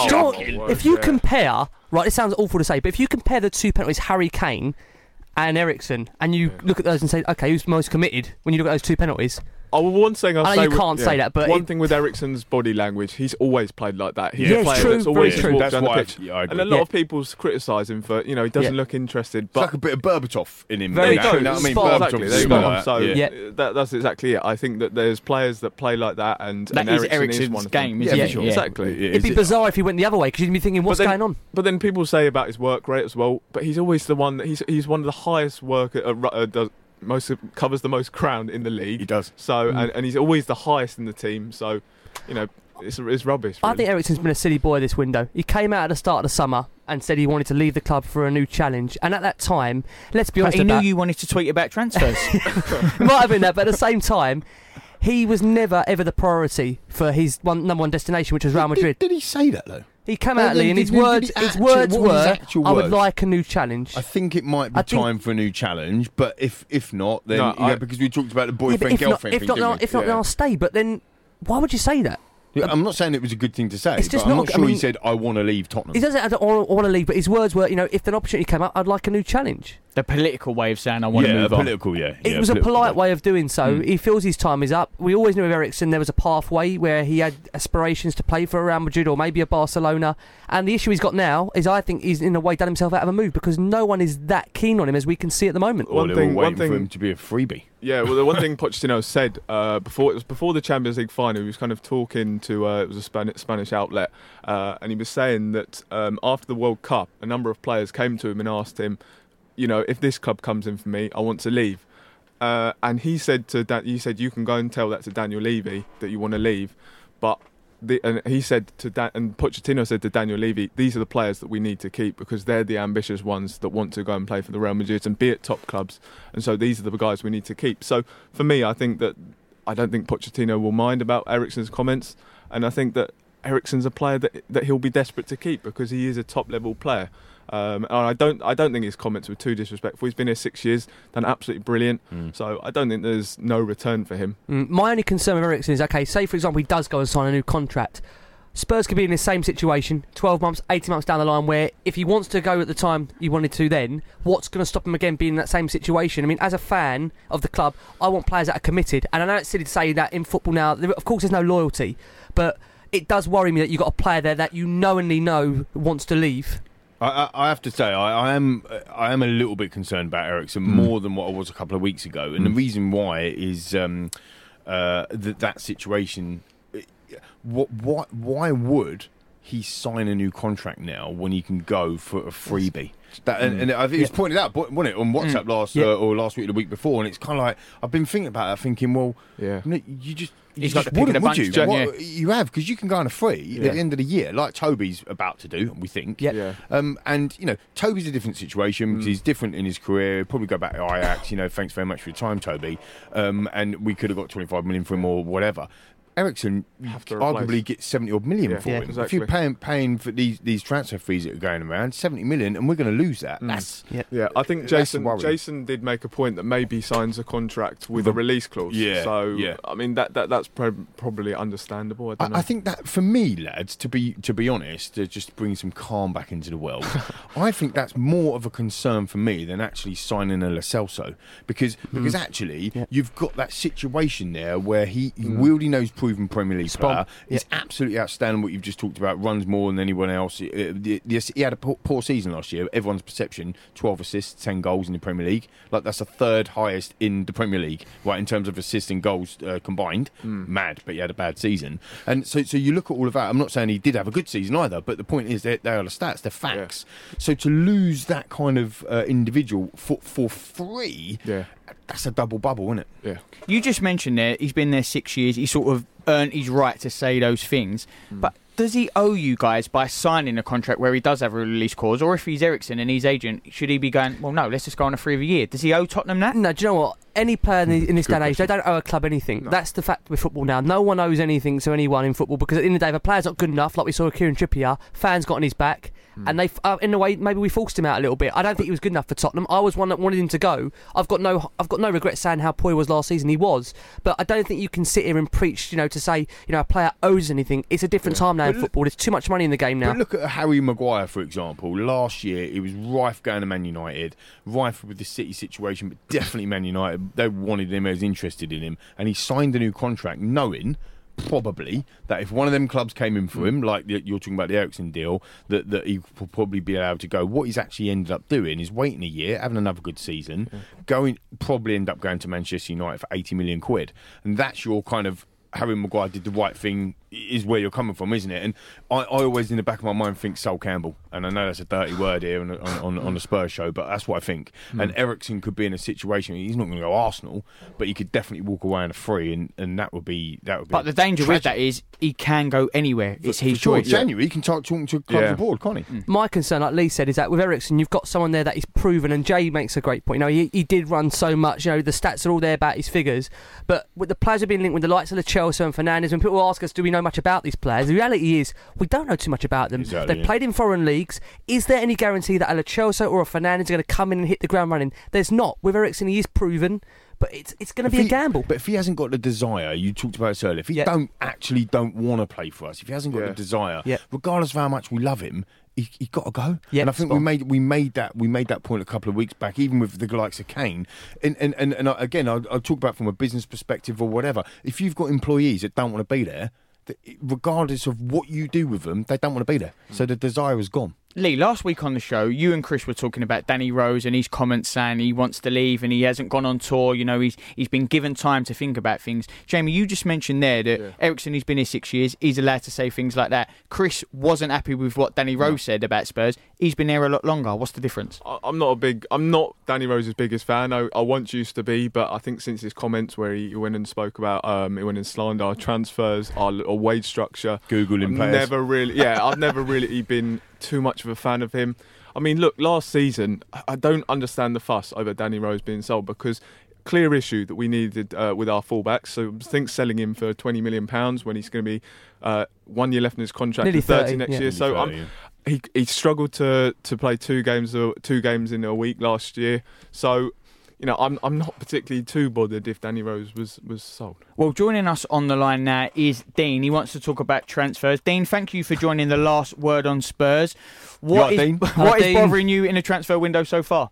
If you compare, right, this sounds awful to say, but if you compare the two penalties, Harry Kane and Eriksen, and you look at those and say, okay, who's most committed when you look at those two penalties? Oh, well, one thing I'll say. You can't say that, but one thing with Eriksen's body language, he's always played like that. He's Yeah, a it's player true, that's always very just true. walked down the That's pitch. why I agree. And a lot of people criticise him for, he doesn't look interested. It's But like a bit of Berbatov in him. Very you know? true. You know what I mean? Spot on. exactly, Berbatov's there you similar go. to that. So Yeah. that's exactly it. I think that there's players that play like that, and That is Eriksen is Eriksen's one of game, them. isn't Yeah, it? for sure. Yeah. Exactly. It'd be bizarre if he went the other way because you'd be thinking, what's going on? But then people say about his work rate as well. But he's always the one that he's one of the highest covers the most ground in the league. He does. So and he's always the highest in the team. So it's rubbish. I Really. think Eriksen's been a silly boy this window. He came out at the start of the summer and said he wanted to leave the club for a new challenge. And at that time, let's be But honest he knew about you wanted to tweet about transfers. it might have been that, but at the same time, he was never ever the priority for his number one destination, which was Real Madrid. Did he say that though? He came out, Lee, and his Did he words actually- were, what were his actual I would words? like a new challenge. I think it might be I think- time for a new challenge, but if not, then No, because we talked about the Yeah, but boyfriend girlfriend thing, if not, didn't we? then I'll stay. But then, why would you say that? Yeah, I'm not saying it was a good thing to say, It's just but I'm not- not I sure mean- he said I want to leave Tottenham. He doesn't. I don't want to leave, but his words were, if an opportunity came up, I'd like a new challenge. The political way of saying I want to yeah, move on. political, yeah. It yeah, was a political, polite yeah. way of doing so. He feels his time is up. We always knew with Eriksen there was a pathway where he had aspirations to play for Real Madrid or maybe a Barcelona. And the issue he's got now is I think he's in a way done himself out of a move because no one is that keen on him as we can see at the moment. Or they were one waiting thing- for him to be a freebie. Yeah, well, the one thing Pochettino said before the Champions League final, he was kind of talking to it was a Spanish outlet, and he was saying that after the World Cup, a number of players came to him and asked him, if this club comes in for me, I want to leave. And he said you can go and tell that to Daniel Levy that you want to leave, but. And he said and Pochettino said to Daniel Levy, these are the players that we need to keep because they're the ambitious ones that want to go and play for the Real Madrid and be at top clubs. And so these are the guys we need to keep. So for me, I don't think Pochettino will mind about Eriksen's comments. And I think that Eriksen's a player that he'll be desperate to keep because he is a top level player. And I don't think his comments were too disrespectful. He's been here 6 years, done absolutely brilliant. So I don't think there's no return for him. My only concern with Eriksen is, okay, say for example he does go and sign a new contract. Spurs could be in the same situation 12 months, 18 months down the line where if he wants to go at the time he wanted to then, what's going to stop him again being in that same situation? I mean, as a fan of the club, I want players that are committed. And I know it's silly to say that in football now, of course there's no loyalty, but it does worry me that you've got a player there that you knowingly know wants to leave. I have to say, I am a little bit concerned about Eriksen more than what I was a couple of weeks ago, and the reason why is that situation. Why would he sign a new contract now when he can go for a freebie? And I think it was pointed out, wasn't it, on WhatsApp last week or the week before, and it's kind of like I've been thinking about that, thinking, well, you just. He's You got just to pick it a wouldn't, would bunch, you? don't you? You have, because you can go on a free at the end of the year, like Toby's about to do, we think. Yeah. And, Toby's a different situation because he's different in his career. He'll probably go back to Ajax, thanks very much for your time, Toby. And we could have got 25 million for him or whatever. Eriksen Have to arguably replace. gets 70 odd million for him. exactly. If you're paying for these transfer fees that are going around, 70 million, and we're going to lose that. That's Yeah, I think That's the worry. Jason did make a point that maybe signs a contract with a release clause. Yeah, So yeah. I mean that's probably understandable. I don't know. I think that for me, lads, to be honest, to just bring some calm back into the world, I think that's more of a concern for me than actually signing a Lo Celso because actually you've got that situation there where he wielding those proven Premier League player. He's absolutely outstanding. What you've just talked about, runs more than anyone else. Yes, he had a poor season last year. Everyone's perception: 12 assists, 10 goals in the Premier League. Like that's the third highest in the Premier League, right? In terms of assists and goals combined. Mad, but he had a bad season. And so you look at all of that. I'm not saying he did have a good season either, but the point is they are the stats, they're facts. Yeah. So to lose that kind of individual for free, that's a double bubble, isn't it? Yeah. You just mentioned there, he's been there 6 years. He sort of earned his right to say those things. But does he owe you guys by signing a contract where he does have a release clause? Or if he's Eriksen and he's agent, should he be going, well, no, let's just go on a free of a year? Does he owe Tottenham that? No, do you know what? Any player in this day and age, they don't owe a club anything. No. That's the fact with football now. No one owes anything to anyone in football because at the end of the day, if a player's not good enough, like we saw with Kieran Trippier, fans got on his back. And they, in a way, maybe we forced him out a little bit. I don't think he was good enough for Tottenham. I was one that wanted him to go. I've got no regret saying how poor he was last season. He was, but I don't think you can sit here and preach, to say, a player owes anything. It's a different time now in football. There's too much money in the game now. But look at Harry Maguire, for example. Last year, he was rife going to Man United, rife with the City situation, but definitely Man United. They wanted him, they was interested in him, and he signed a new contract, knowing probably that if one of them clubs came in for him, like you're talking about the Eriksen deal, that he will probably be able to go. What he's actually ended up doing is waiting a year, having another good season, probably end up going to Manchester United for 80 million quid, and that's your kind of Harry Maguire did the right thing, is where you're coming from, isn't it? And I always, in the back of my mind, think Sol Campbell. And I know that's a dirty word here on the Spurs show, but that's what I think. And Eriksen could be in a situation, he's not going to go Arsenal, but he could definitely walk away on a free, and that would be. But the danger with that is he can go anywhere. It's his choice. January, he can start talking to clubs abroad, can't he? My concern, like Lee said, is that with Eriksen, you've got someone there that is proven, and Jay makes a great point. He did run so much. The stats are all there about his figures, but with the players have been linked with the likes of Lo Celso and Fernandes, when people ask us, do we know much about these players? The reality is, we don't know too much about them. Exactly, They've played in foreign leagues. Is there any guarantee that a Lo Celso or a Fernandes are going to come in and hit the ground running? There's not. With Eriksen, he is proven, but it's going to be a gamble. But if he hasn't got the desire, you talked about this earlier, if he don't want to play for us, if he hasn't got the desire, regardless of how much we love him, he got to go. And I think we made that point a couple of weeks back, even with the likes of Kane. And again, I'll talk about from a business perspective or whatever. If you've got employees that don't want to be there, regardless of what you do with them, they don't want to be there. So the desire is gone. Lee, last week on the show, you and Chris were talking about Danny Rose and his comments saying he wants to leave and he hasn't gone on tour. He's been given time to think about things. Jamie, you just mentioned there that Eriksen, he's been here 6 years. He's allowed to say things like that. Chris wasn't happy with what Danny Rose said about Spurs. He's been there a lot longer. What's the difference? I'm not Danny Rose's biggest fan. I once used to be, but I think since his comments where he went and spoke about, he went and slandered our transfers, our wage structure. Googling players. I've never really been too much of a fan of him. I mean, look, last season, I don't understand the fuss over Danny Rose being sold, because clear issue that we needed with our fullbacks. So I think selling him for £20 million when he's going to be 1 year left in his contract, nearly 30 next year. So he struggled to play two games in a week last year. So I'm not particularly too bothered if Danny Rose was sold. Well, joining us on the line now is Dean. He wants to talk about transfers. Dean, thank you for joining the last word on Spurs. What is bothering you in the transfer window so far?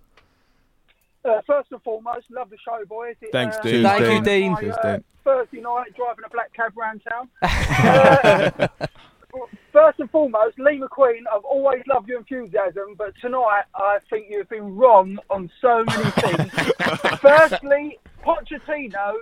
First and foremost, love the show, boys. Thanks, Dean. Thank you, Dean. Thursday night, driving a black cab around town. First and foremost, Lee McQueen, I've always loved your enthusiasm, but tonight I think you've been wrong on so many things. Firstly, Pochettino,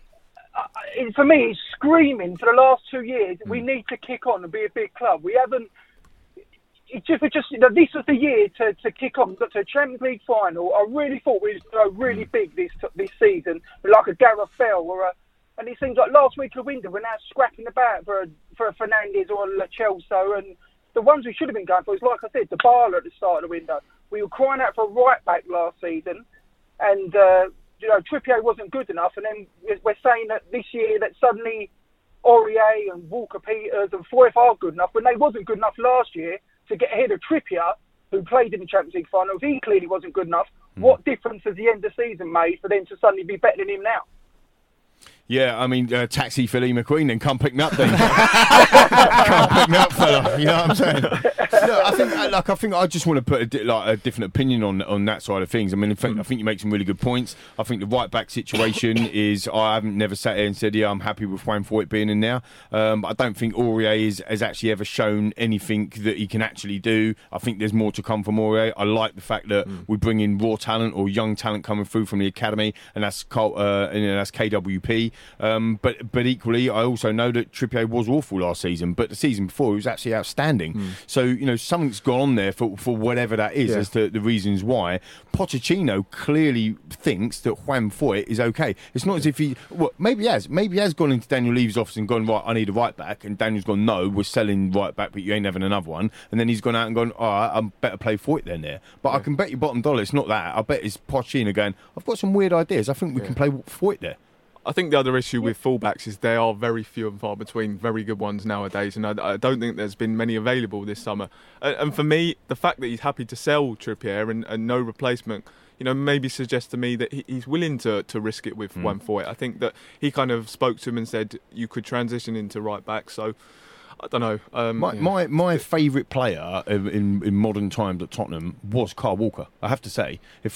for me, he's screaming for the last 2 years, we need to kick on and be a big club. We haven't. This was the year to kick on. We got to a Champions League final. I really thought we would go really big this season, like a Gareth Bale and it seems like last week of the window we're now scrapping about for a Fernandes or a Lo Celso, and the ones we should have been going for is, like I said, the Barla at the start of the window. We were crying out for a right back last season, and Trippier wasn't good enough, and then we're saying that this year that suddenly Aurier and Walker Peters and Foyth are good enough, when they wasn't good enough last year to get ahead of Trippier, who played in the Champions League finals. He clearly wasn't good enough. What difference has the end of the season made for them to suddenly be better than him now? Yeah, I mean, taxi for Lee McQueen, then come pick me up, then. Come pick me up, fella. You know what I'm saying? No, I think I just want to put a different opinion on that side of things. I mean, in fact, I think you make some really good points. I think the right back situation is, I haven't never sat here and said, yeah, I'm happy with Juan Foyth being in there. I don't think Aurier has actually ever shown anything that he can actually do. I think there's more to come from Aurier. I like the fact that we bring in raw talent or young talent coming through from the academy, and that's that's KWP. But equally, I also know that Trippier was awful last season, but the season before he was actually outstanding. So, you know, something's gone on there for whatever that is as to the reasons why. Pochettino clearly thinks that Juan Foyth is okay. It's not as if maybe he has gone into Daniel Levy's office and gone, right, I need a right back, and Daniel's gone, no, we're selling right back, but you ain't having another one. And then he's gone out and gone, all right, I better play Foyth then there. But I can bet you bottom dollar it's not that. I bet it's Pochettino going, I've got some weird ideas. I think we can play Foyth there. I think the other issue with fullbacks is they are very few and far between, very good ones nowadays, and I don't think there's been many available this summer. And for me, the fact that he's happy to sell Trippier and no replacement, you know, maybe suggests to me that he's willing to risk it with Juan Foyth. I think that he kind of spoke to him and said you could transition into right back, so I don't know. My favourite player in modern times at Tottenham was Kyle Walker. I have to say, if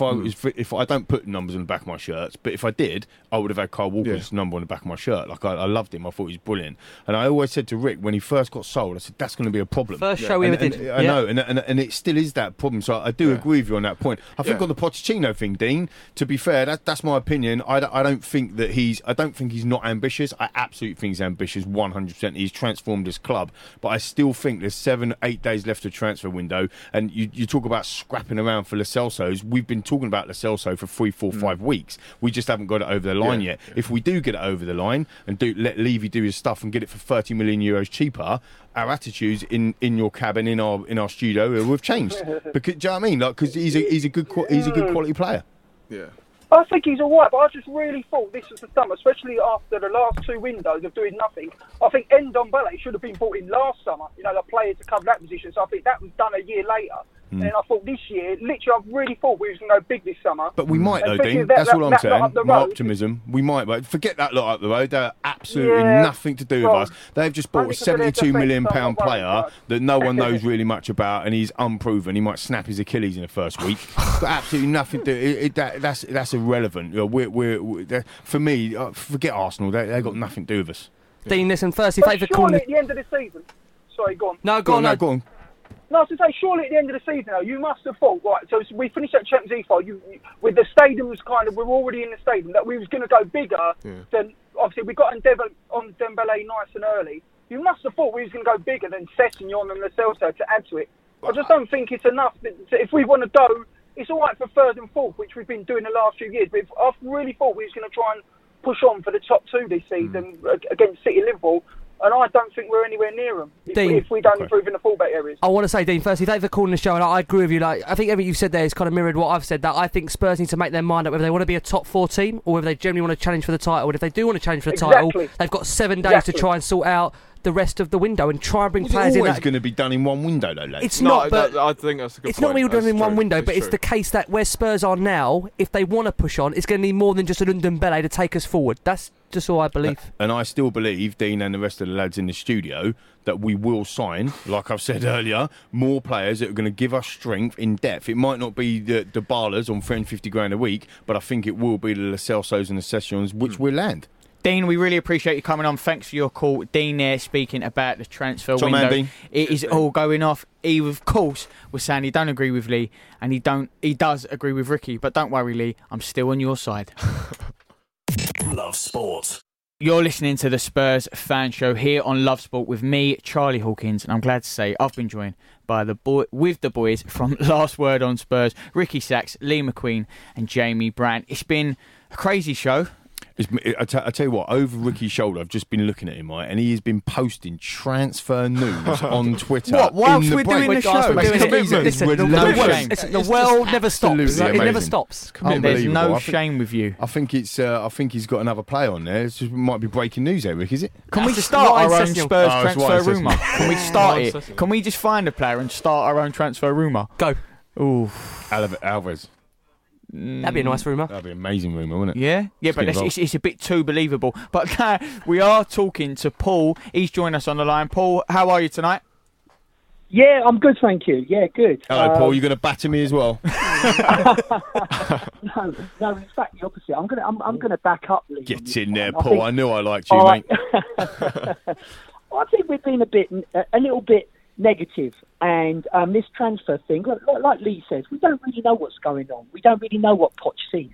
I don't put numbers on the back of my shirts, but if I did, I would have had Kyle Walker's number on the back of my shirt. Like I loved him. I thought he was brilliant. And I always said to Rick when he first got sold, I said that's going to be a problem. First show we ever did. I know, and it still is that problem. So I do agree with you on that point. I think on the Pochettino thing, Dean. To be fair, that's my opinion. I don't think he's not ambitious. I absolutely think he's ambitious. 100%. He's transformed this club. But I still think there's 7-8 days left of transfer window, and you talk about scrapping around for Lo Celso's. We've been talking about Lo Celso for 3, 4, 5 weeks. We just haven't got it over the line yet. If we do get it over the line and let Levy do his stuff and get it for 30 million euros cheaper, our attitudes in your cabin in our studio will have changed. Because do you know what I mean? Like, because he's a good quality player. Yeah. I think he's all right, but I just really thought this was the summer, especially after the last 2 windows of doing nothing. I think Ndombele should have been brought in last summer, you know, the player to cover that position. So I think that was done a year later. And I thought this year, literally, I really thought we was going to go big this summer. But we might, though, Dean. That's all I'm saying. My optimism. We might, but forget that lot up the road. They're absolutely nothing to do with us. They've just bought a £72 million player that no one knows really much about, and he's unproven. He might snap his Achilles in the first week. Got absolutely nothing to do. That's irrelevant. You know, for me, forget Arsenal. They've got nothing to do with us. Dean, listen, first, surely at the end of the season. Sorry, go on. No, go on. Go on. No, I was to say, surely at the end of the season, though, you must have thought, right, so we finished that Champions League final, with the stadiums we're already in the stadium, that we was going to go bigger than, obviously, we got on Dembele nice and early. You must have thought we was going to go bigger than Sessegnon and Lo Celso to add to it. I just don't think it's enough. If we want to go, it's all right for third and fourth, which we've been doing the last few years, but I really thought we was going to try and push on for the top 2 this season against City and Liverpool. And I don't think we're anywhere near them if we don't improve in the fullback areas. I want to say, Dean, firstly, thanks for calling the show, and I agree with you. Like, I think everything you've said there is kind of mirrored what I've said, that I think Spurs need to make their mind up whether they want to be a top 4 team or whether they generally want to challenge for the title. And if they do want to challenge for the title, they've got 7 days to try and sort out the rest of the window and try and bring players in. It's always going to be done in one window, though, lads. It's not, but I think that's a good it's point. not really done in one window, it's but it's the case that where Spurs are now, if they want to push on, it's going to need more than just an Ndombele to take us forward. That's just all I believe. And I still believe, Dean and the rest of the lads in the studio, that we will sign, like I've said earlier, more players that are going to give us strength in depth. It might not be the Balas on £350,000 a week, but I think it will be the Lo Celsos and the Sessions, which will land. Dean, we really appreciate you coming on. Thanks for your call. Dean there speaking about the transfer window. Man, Dean. It is all going off. He, of course, was saying he don't agree with Lee, and he does agree with Ricky. But don't worry, Lee, I'm still on your side. Love Sport. You're listening to the Spurs Fan Show here on Love Sport with me, Charlie Hawkins, and I'm glad to say I've been joined by the boys from Last Word on Spurs, Ricky Sachs, Lee McQueen, and Jamie Brand. It's been a crazy show. I tell you what, over Ricky's shoulder, I've just been looking at him, right, and he has been posting transfer news on Twitter. What? Whilst we're doing the show? The world never stops. It never stops. There's no shame with you. I think he's got another player on there. It might be breaking news there, Rick, is it? Can we start our own Spurs transfer rumour? Can we start it? Can we just find a player and start our own transfer rumour? Go. Ooh. Alvarez. That'd be a nice rumour. That'd be an amazing rumour, wouldn't it? Yeah, but it's a bit too believable. But we are talking to Paul. He's joined us on the line. Paul, how are you tonight? Yeah, I'm good, thank you. Yeah, good. Hello, Paul. You going to batter me as well? No, in fact, the opposite. I'm gonna back up Lee. Get in there, I Paul. think- I knew I liked you, mate. I think we've been a little bit negative, and this transfer thing, like Lee says, we don't really know what's going on. We don't really know what Poch sees.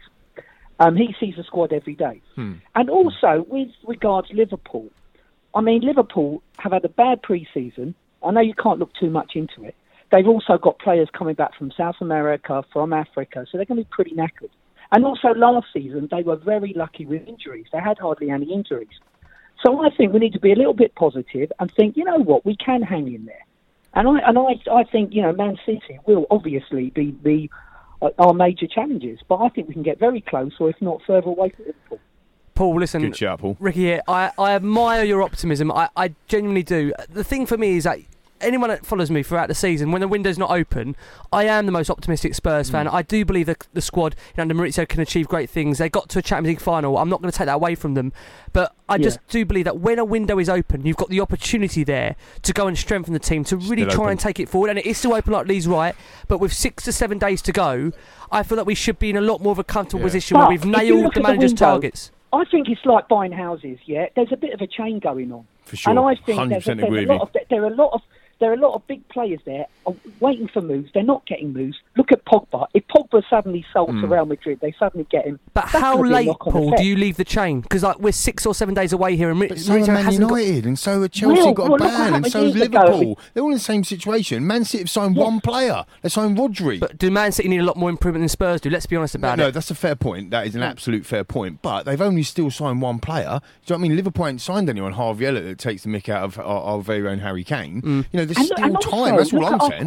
He sees the squad every day. And also, with regards to Liverpool, I mean, Liverpool have had a bad pre-season. I know you can't look too much into it. They've also got players coming back from South America, from Africa, so they're going to be pretty knackered. And also last season, they were very lucky with injuries. They had hardly any injuries. So I think we need to be a little bit positive and think, you know what, we can hang in there. And I think, you know, Man City will obviously be our major challenges, but I think we can get very close, or if not further away from Liverpool. Paul, listen, Good shout, Paul. Ricky here. I admire your optimism. I genuinely do. The thing for me is that anyone that follows me throughout the season, when the window's not open, I am the most optimistic Spurs fan. I do believe that the squad, under Maurizio, can achieve great things. They got to a Champions League final. I'm not going to take that away from them. But I just do believe that when a window is open, you've got the opportunity there to go and strengthen the team, to really try and take it forward. And it is still open, like Lee's right. But with 6 to 7 days to go, I feel that we should be in a lot more of a comfortable position where we've nailed the manager's targets. I think it's like buying houses, yeah? There's a bit of a chain going on. For sure. And I think 100% agree with you. there are a lot of big players there waiting for moves. They're not getting moves. Look at Pogba. If Pogba suddenly sold to Real Madrid, they suddenly get him. But how late, Paul, do you leave the chain? Because we're 6 or 7 days away here, and But so are Man United, and so are Chelsea got a ban, and so is Liverpool. They're all in the same situation. Man City have signed one player. They signed Rodri. But do Man City need a lot more improvement than Spurs do? Let's be honest about it. No, that's a fair point. That is an absolute fair point. But they've only still signed one player. Do you know what I mean? Liverpool ain't signed anyone. Harvey Elliott that takes the mick out of our very own Harry Kane. You know, there's still time. That's all I'm saying.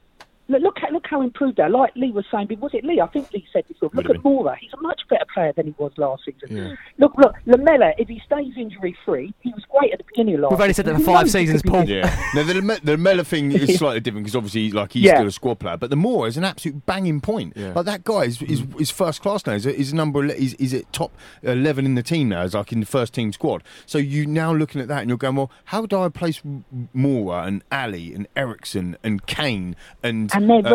Look how improved they are. Like Lee was saying, was it Lee? I think Lee said before. Look at Moura. He's a much better player than he was last season. Yeah. Look, Lamella, if he stays injury-free, he was great at the beginning of last season. We've only said that for 5 seasons, Paul. Yeah. No, the Lamella thing is slightly different because obviously he's still a squad player. But the Moura is an absolute banging point. Yeah. Like that guy is first class now. He's number. He's at top 11 in the team now. He's like in the first team squad. So you now looking at that and you're going, well, how do I place Moura and Ali and Ericsson and Kane and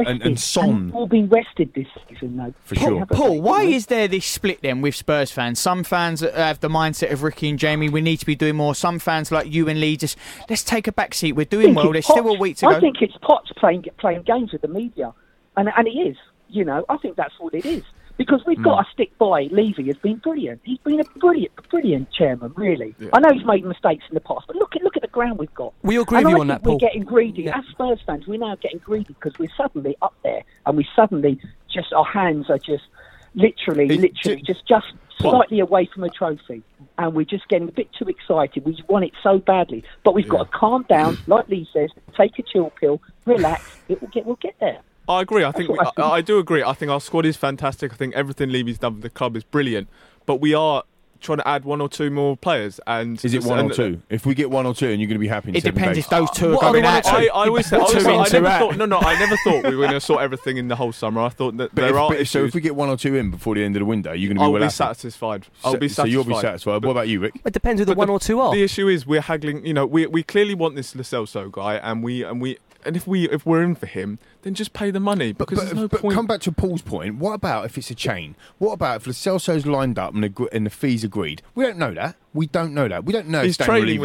Son? And all been rested this season, though. For sure. Paul, why is there this split then with Spurs fans? Some fans have the mindset of Ricky and Jamie, we need to be doing more. Some fans like you and Lee, just let's take a back seat. We're doing well. There's still a week to go. I think it's Potts playing games with the media. And he is. You know, I think that's what it is. Because we've got to stick by Levy has been brilliant. He's been a brilliant chairman, really. Yeah. I know he's made mistakes in the past, but look at the ground we've got. We agree with you on that, Paul. We're getting greedy. Yeah. As Spurs fans, we're now getting greedy because we're suddenly up there and we suddenly just, our hands are just literally just slightly away from a trophy. And we're just getting a bit too excited. We want it so badly. But we've got to calm down, like Lee says, take a chill pill, relax, we'll get there. I agree. I do agree. I think our squad is fantastic. I think everything Levy's done for the club is brilliant. But we are trying to add 1 or 2 more players. And is it 1 or 2? If we get 1 or 2, and you're going to be happy in it 7 depends days. if those 2 are going out. I never thought we were going to sort everything in the whole summer. I thought that So if we get 1 or 2 in before the end of the window, you're going to be well happy. Satisfied. So you'll be satisfied. What about you, Rick? It depends who the 1 or 2 are. The issue is we're haggling. You know, we clearly want this Lo Celso guy, and if we're in for him, then just pay the money because there's no point. Come back to Paul's point. What about if it's a chain? What about if Lo Celso's lined up and the fees agreed? We don't know that. We don't know. He's training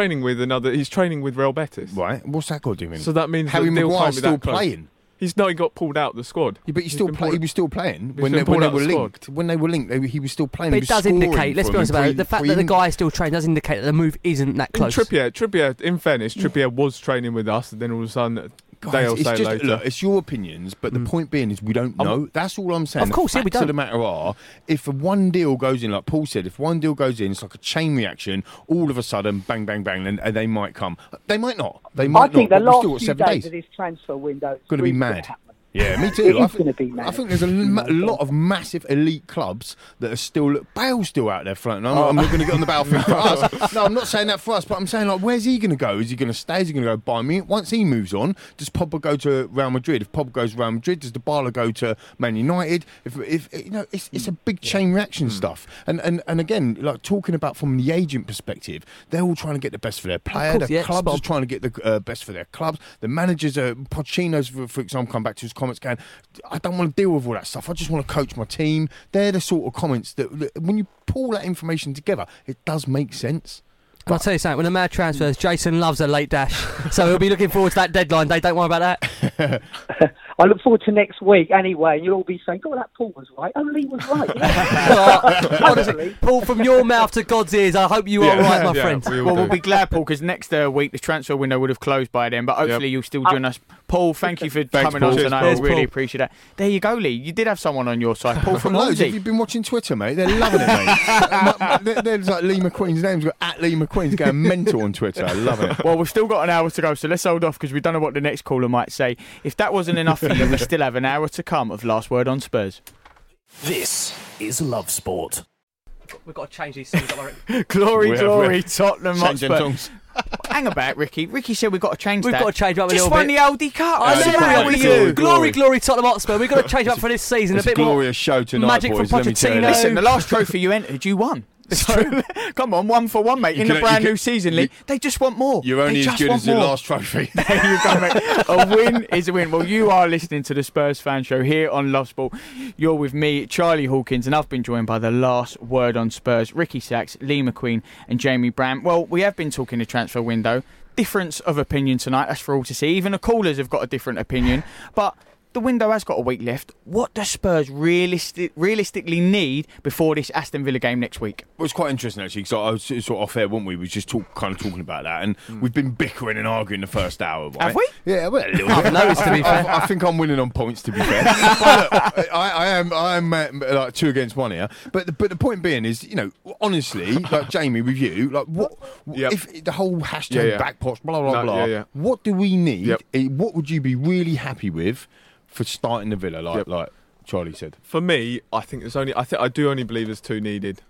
with Real Betis. Right. What's that got to do with it? So that means Harry Maguire's still playing. He got pulled out of the squad. Yeah, but he was still playing when they were linked. When they were linked, he was still playing. But it does indicate, let's be honest about it, the fact that the guy is still training does indicate that the move isn't that close. Trippier, in fairness, Trippier was training with us, and then all of a sudden, day or so later. Look, it's your opinions, but the point being is we don't know. That's all I'm saying. Of course, the we don't. facts of the matter are, if one deal goes in, like Paul said, if one deal goes in, it's like a chain reaction. All of a sudden, bang, bang, bang, and they might come. They might not. I think the last few days of this transfer window is going to be mad. Yeah, me It too. is going to be mad. I think there's a lot of massive elite clubs that are still... Bale's still out there floating. I'm not going to get on the battlefield for us. No, I'm not saying that for us, but I'm saying, like, where's he going to go? Is he going to stay? Is he going to go Bayern Munich? Once he moves on, does Pogba go to Real Madrid? If Pogba goes to Real Madrid, does Dybala go to Man United? If you know, it's a big chain reaction stuff. And again, like, talking about from the agent perspective, they're all trying to get the best for their player. The clubs are trying to get the best for their clubs. The managers are... Pochettino's, for example, come back to his comments going, I don't want to deal with all that stuff. I just want to coach my team. They're the sort of comments that when you pull that information together, it does make sense. But I'll tell you something, when the mad transfers, Jason loves a late dash. So he'll be looking forward to that deadline day. Don't worry about that. I look forward to next week anyway, and you'll all be saying, that Paul was right. Only he was right. Honestly, Paul, from your mouth to God's ears, I hope you are right, my friend. We'll be glad, Paul, because next week the transfer window would have closed by then, but hopefully you'll still join us. Paul, thank you for coming on tonight. I really appreciate that. There you go, Lee. You did have someone on your side. Paul from Loads. Aussie. Have you been watching Twitter, mate? They're loving it, mate. There's like Lee McQueen's name's got at Lee McQueen's going mental on Twitter. Loving it. Well, we've still got an hour to go, so let's hold off because we don't know what the next caller might say. If that wasn't enough for you, we still have an hour to come of Last Word on Spurs. This is Love Sport. We've got to change these songs up, I reckon. Glory, Tottenham Changing Hotspur. tongues. Hang about, Ricky. Ricky said we've got to change We've that. got to change up a Just little bit. won the LD Cup. I What's know the matter we with are. you? Glory, Tottenham Hotspur. We've got to change up for this season. It's a bit a glorious show tonight, magic boys. from Let me tell you Pochettino. that. Listen, the last trophy you entered, you won. So, come on, 1 for 1, mate. In the brand new season league, they just want more. You're only as good as your last trophy. There you go, mate. A win is a win. Well, you are listening to the Spurs Fan Show here on Love Sport. You're with me, Charlie Hawkins, and I've been joined by the Last Word on Spurs, Ricky Sachs, Lee McQueen and Jamie Brand. Well, we have been talking the transfer window. Difference of opinion tonight, that's for all to see. Even the callers have got a different opinion. But the window has got a week left. What does Spurs realistically need before this Aston Villa game next week? Well, it's quite interesting, actually, because I was sort of off air, weren't we? We were just talking about that, and we've been bickering and arguing the first hour, right? Have we? Yeah, well, a little I've bit. noticed, to be fair. I think I'm winning on points, to be fair. But look, I am like 2 against 1 here. But the point being is, you know, honestly, like Jamie, with you, like if the whole hashtag backpots, blah blah blah. What do we need? What would you be really happy with for starting the Villa, like Charlie said? For me, I think I do only believe there's 2 needed.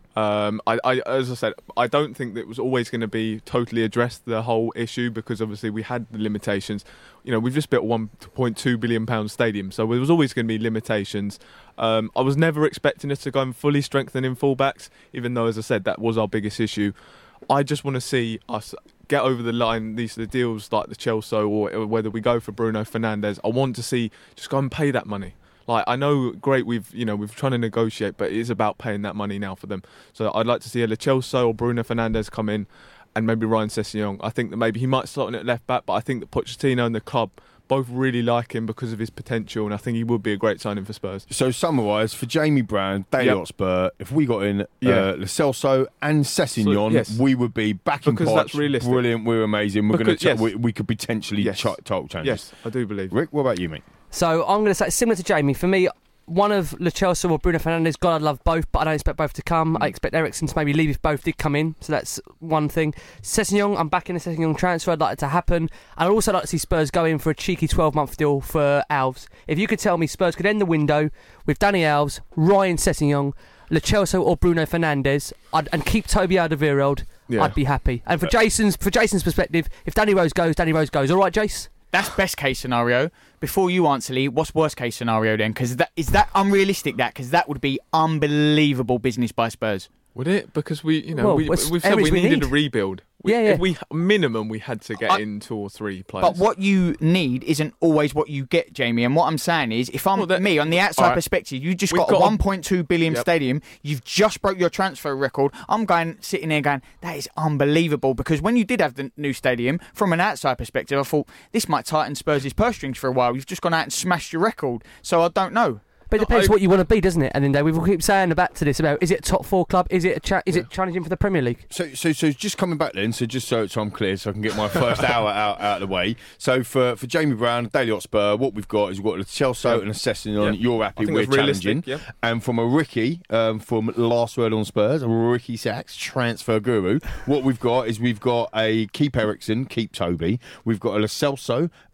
As I said, I don't think that it was always going to be totally addressed, the whole issue, because obviously we had the limitations. You know, we've just built a £1.2 billion stadium, so there was always going to be limitations. I was never expecting us to go and fully strengthen in fullbacks, even though, as I said, that was our biggest issue. I just want to see us get over the line, the deals like the Chelsea, or whether we go for Bruno Fernandes. I want to see just go and pay that money. Like, I know, great, we've trying to negotiate, but it is about paying that money now for them. So I'd like to see a Lo Celso or Bruno Fernandes come in, and maybe Ryan Sessegnon. I think that maybe he might slot in at left back, but I think that Pochettino and the club both really like him because of his potential, and I think he would be a great signing for Spurs. So summarise, for Jamie Brown, Daily Hotspur, if we got in Lo Celso and Sessegnon, we would be back in because that's realistic. Brilliant, we're amazing. We could potentially title changes. Yes, I do believe. Rick, what about you, mate? So I'm going to say, similar to Jamie, for me, one of Lo Celso or Bruno Fernandes, God, I'd love both, but I don't expect both to come. I expect Eriksen to maybe leave if both did come in, so that's one thing. Sessegnon, I'm backing the Sessegnon transfer. I'd like it to happen. I'd also like to see Spurs go in for a cheeky 12-month deal for Alves. If you could tell me Spurs could end the window with Danny Alves, Ryan Sessegnon, Lo Celso or Bruno Fernandes, and keep Toby Alderweireld, I'd be happy. And for Jason's perspective, if Danny Rose goes, Danny Rose goes. All right, Jace? That's best case scenario. Before you answer, Lee, what's worst case scenario then? Because is that unrealistic? Because that would be unbelievable business by Spurs. Would it? Because we've said areas we needed a rebuild. Yeah. If minimum, we had to get in 2 or 3 players. But what you need isn't always what you get, Jamie. And what I'm saying is, if I'm me, on the outside perspective, you just got a 1.2 billion stadium, you've just broke your transfer record. I'm sitting there going, that is unbelievable. Because when you did have the new stadium, from an outside perspective, I thought, this might tighten Spurs' purse strings for a while. You've just gone out and smashed your record. So I don't know. But it depends what you want to be, doesn't it? And then we will keep saying back to this about, is it a top 4 club? Is it it challenging for the Premier League? So just coming back then, so I'm clear, so I can get my first hour out of the way. So for Jamie Brown, Daily Hotspur, what we've got is we've got a Chelsea and a Sessegnon. You're happy, we're challenging. And from a Ricky, from Last Word on Spurs, Ricky Sachs, transfer guru, what we've got is we've got a keep Eriksen, keep Toby. We've got a Lo Celso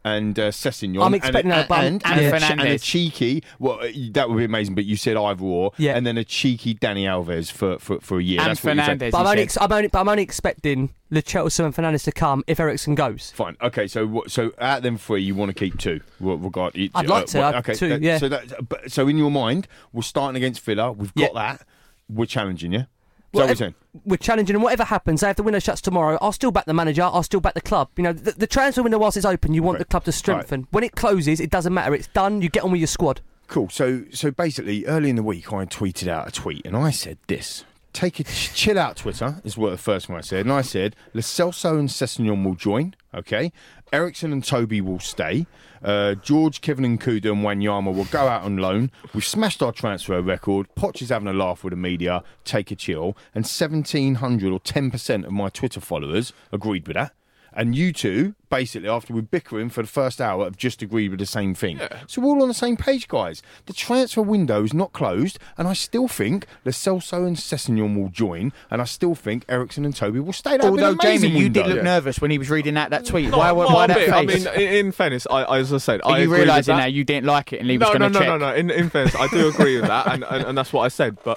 and Sessegnon. I'm expecting and Fernandes. And a cheeky, well, that would be amazing, but you said either or. Yeah. And then a cheeky Dani Alves for a year. And That's what you said. Fernandes. But I'm only expecting Lo Celso and Fernandes to come if Eriksen goes. Fine. Okay, so out of them three, you want to keep two. I'd like to. Two, yeah. So in your mind, we're starting against Villa. We've got that. We're challenging, yeah? Is that what you're saying? We're challenging, and whatever happens, say if the window shuts tomorrow, I'll still back the manager, I'll still back the club. You know, the transfer window, whilst it's open, you want the club to strengthen. Right. When it closes, it doesn't matter. It's done. You get on with your squad. Cool. So basically, early in the week, I tweeted out a tweet, and I said this. Chill out, Twitter, is what the first one I said. And I said, Lo Celso and Sessegnon will join, okay? Eriksen and Toby will stay. George, Kevin and Kuda and Wanyama will go out on loan. We've smashed our transfer record. Poch is having a laugh with the media. Take a chill. And 1,700 or 10% of my Twitter followers agreed with that. And you two, basically, after we're bickering for the first hour, have just agreed with the same thing. Yeah. So we're all on the same page, guys. The transfer window is not closed, and I still think Lo Celso and Sessegnon will join, and I still think Eriksen and Toby will stay. Although, Jamie, you did look nervous when he was reading that tweet. Why that face? I mean, in fairness, as I said, Are you realising now you didn't like it and he was going to check? No. In fairness, I do agree with that, and that's what I said, but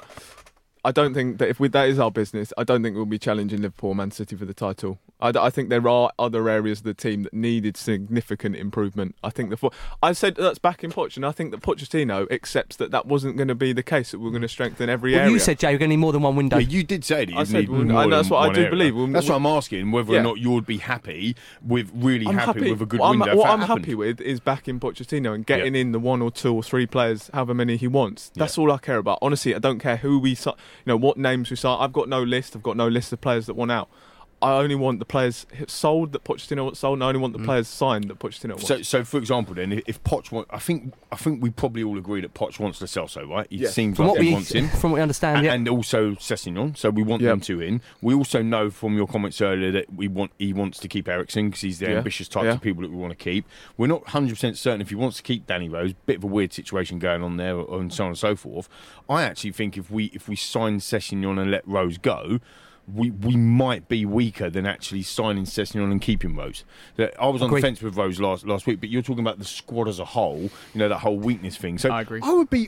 I don't think that that is our business. I don't think we'll be challenging Liverpool, Man City for the title. I think there are other areas of the team that needed significant improvement. I think I said that's back in Poch, and I think that Pochettino accepts that wasn't going to be the case, that we're going to strengthen every area. You said, Jay, you're going to need more than one window. Yeah, you did say that. I said, and that's what I do believe. That's what I'm asking, whether or not you would be happy with with a good window. What I'm happy with is backing Pochettino and getting in the 1 or 2 or 3 players, however many he wants. That's all I care about. Honestly, I don't care who we sign, what names we sign. I've got no list. I've got no list of players that want out. I only want the players sold that Pochettino wants sold, and I only want the players signed that Pochettino wants. So for example, then, if Poch wants, I think we probably all agree that Poch wants Lo Celso, right? It seems like he wants him. From what we understand, and also Sessegnon. So we want them two in. We also know from your comments earlier that he wants to keep Eriksen because he's the ambitious type of people that we want to keep. We're not 100% certain if he wants to keep Danny Rose. Bit of a weird situation going on there, and so on and so forth. I actually think if we sign Sessegnon and let Rose go, we might be weaker than actually signing Sessegnon and keeping Rose. I was on the fence with Rose last week, but you're talking about the squad as a whole, that whole weakness thing. So I agree.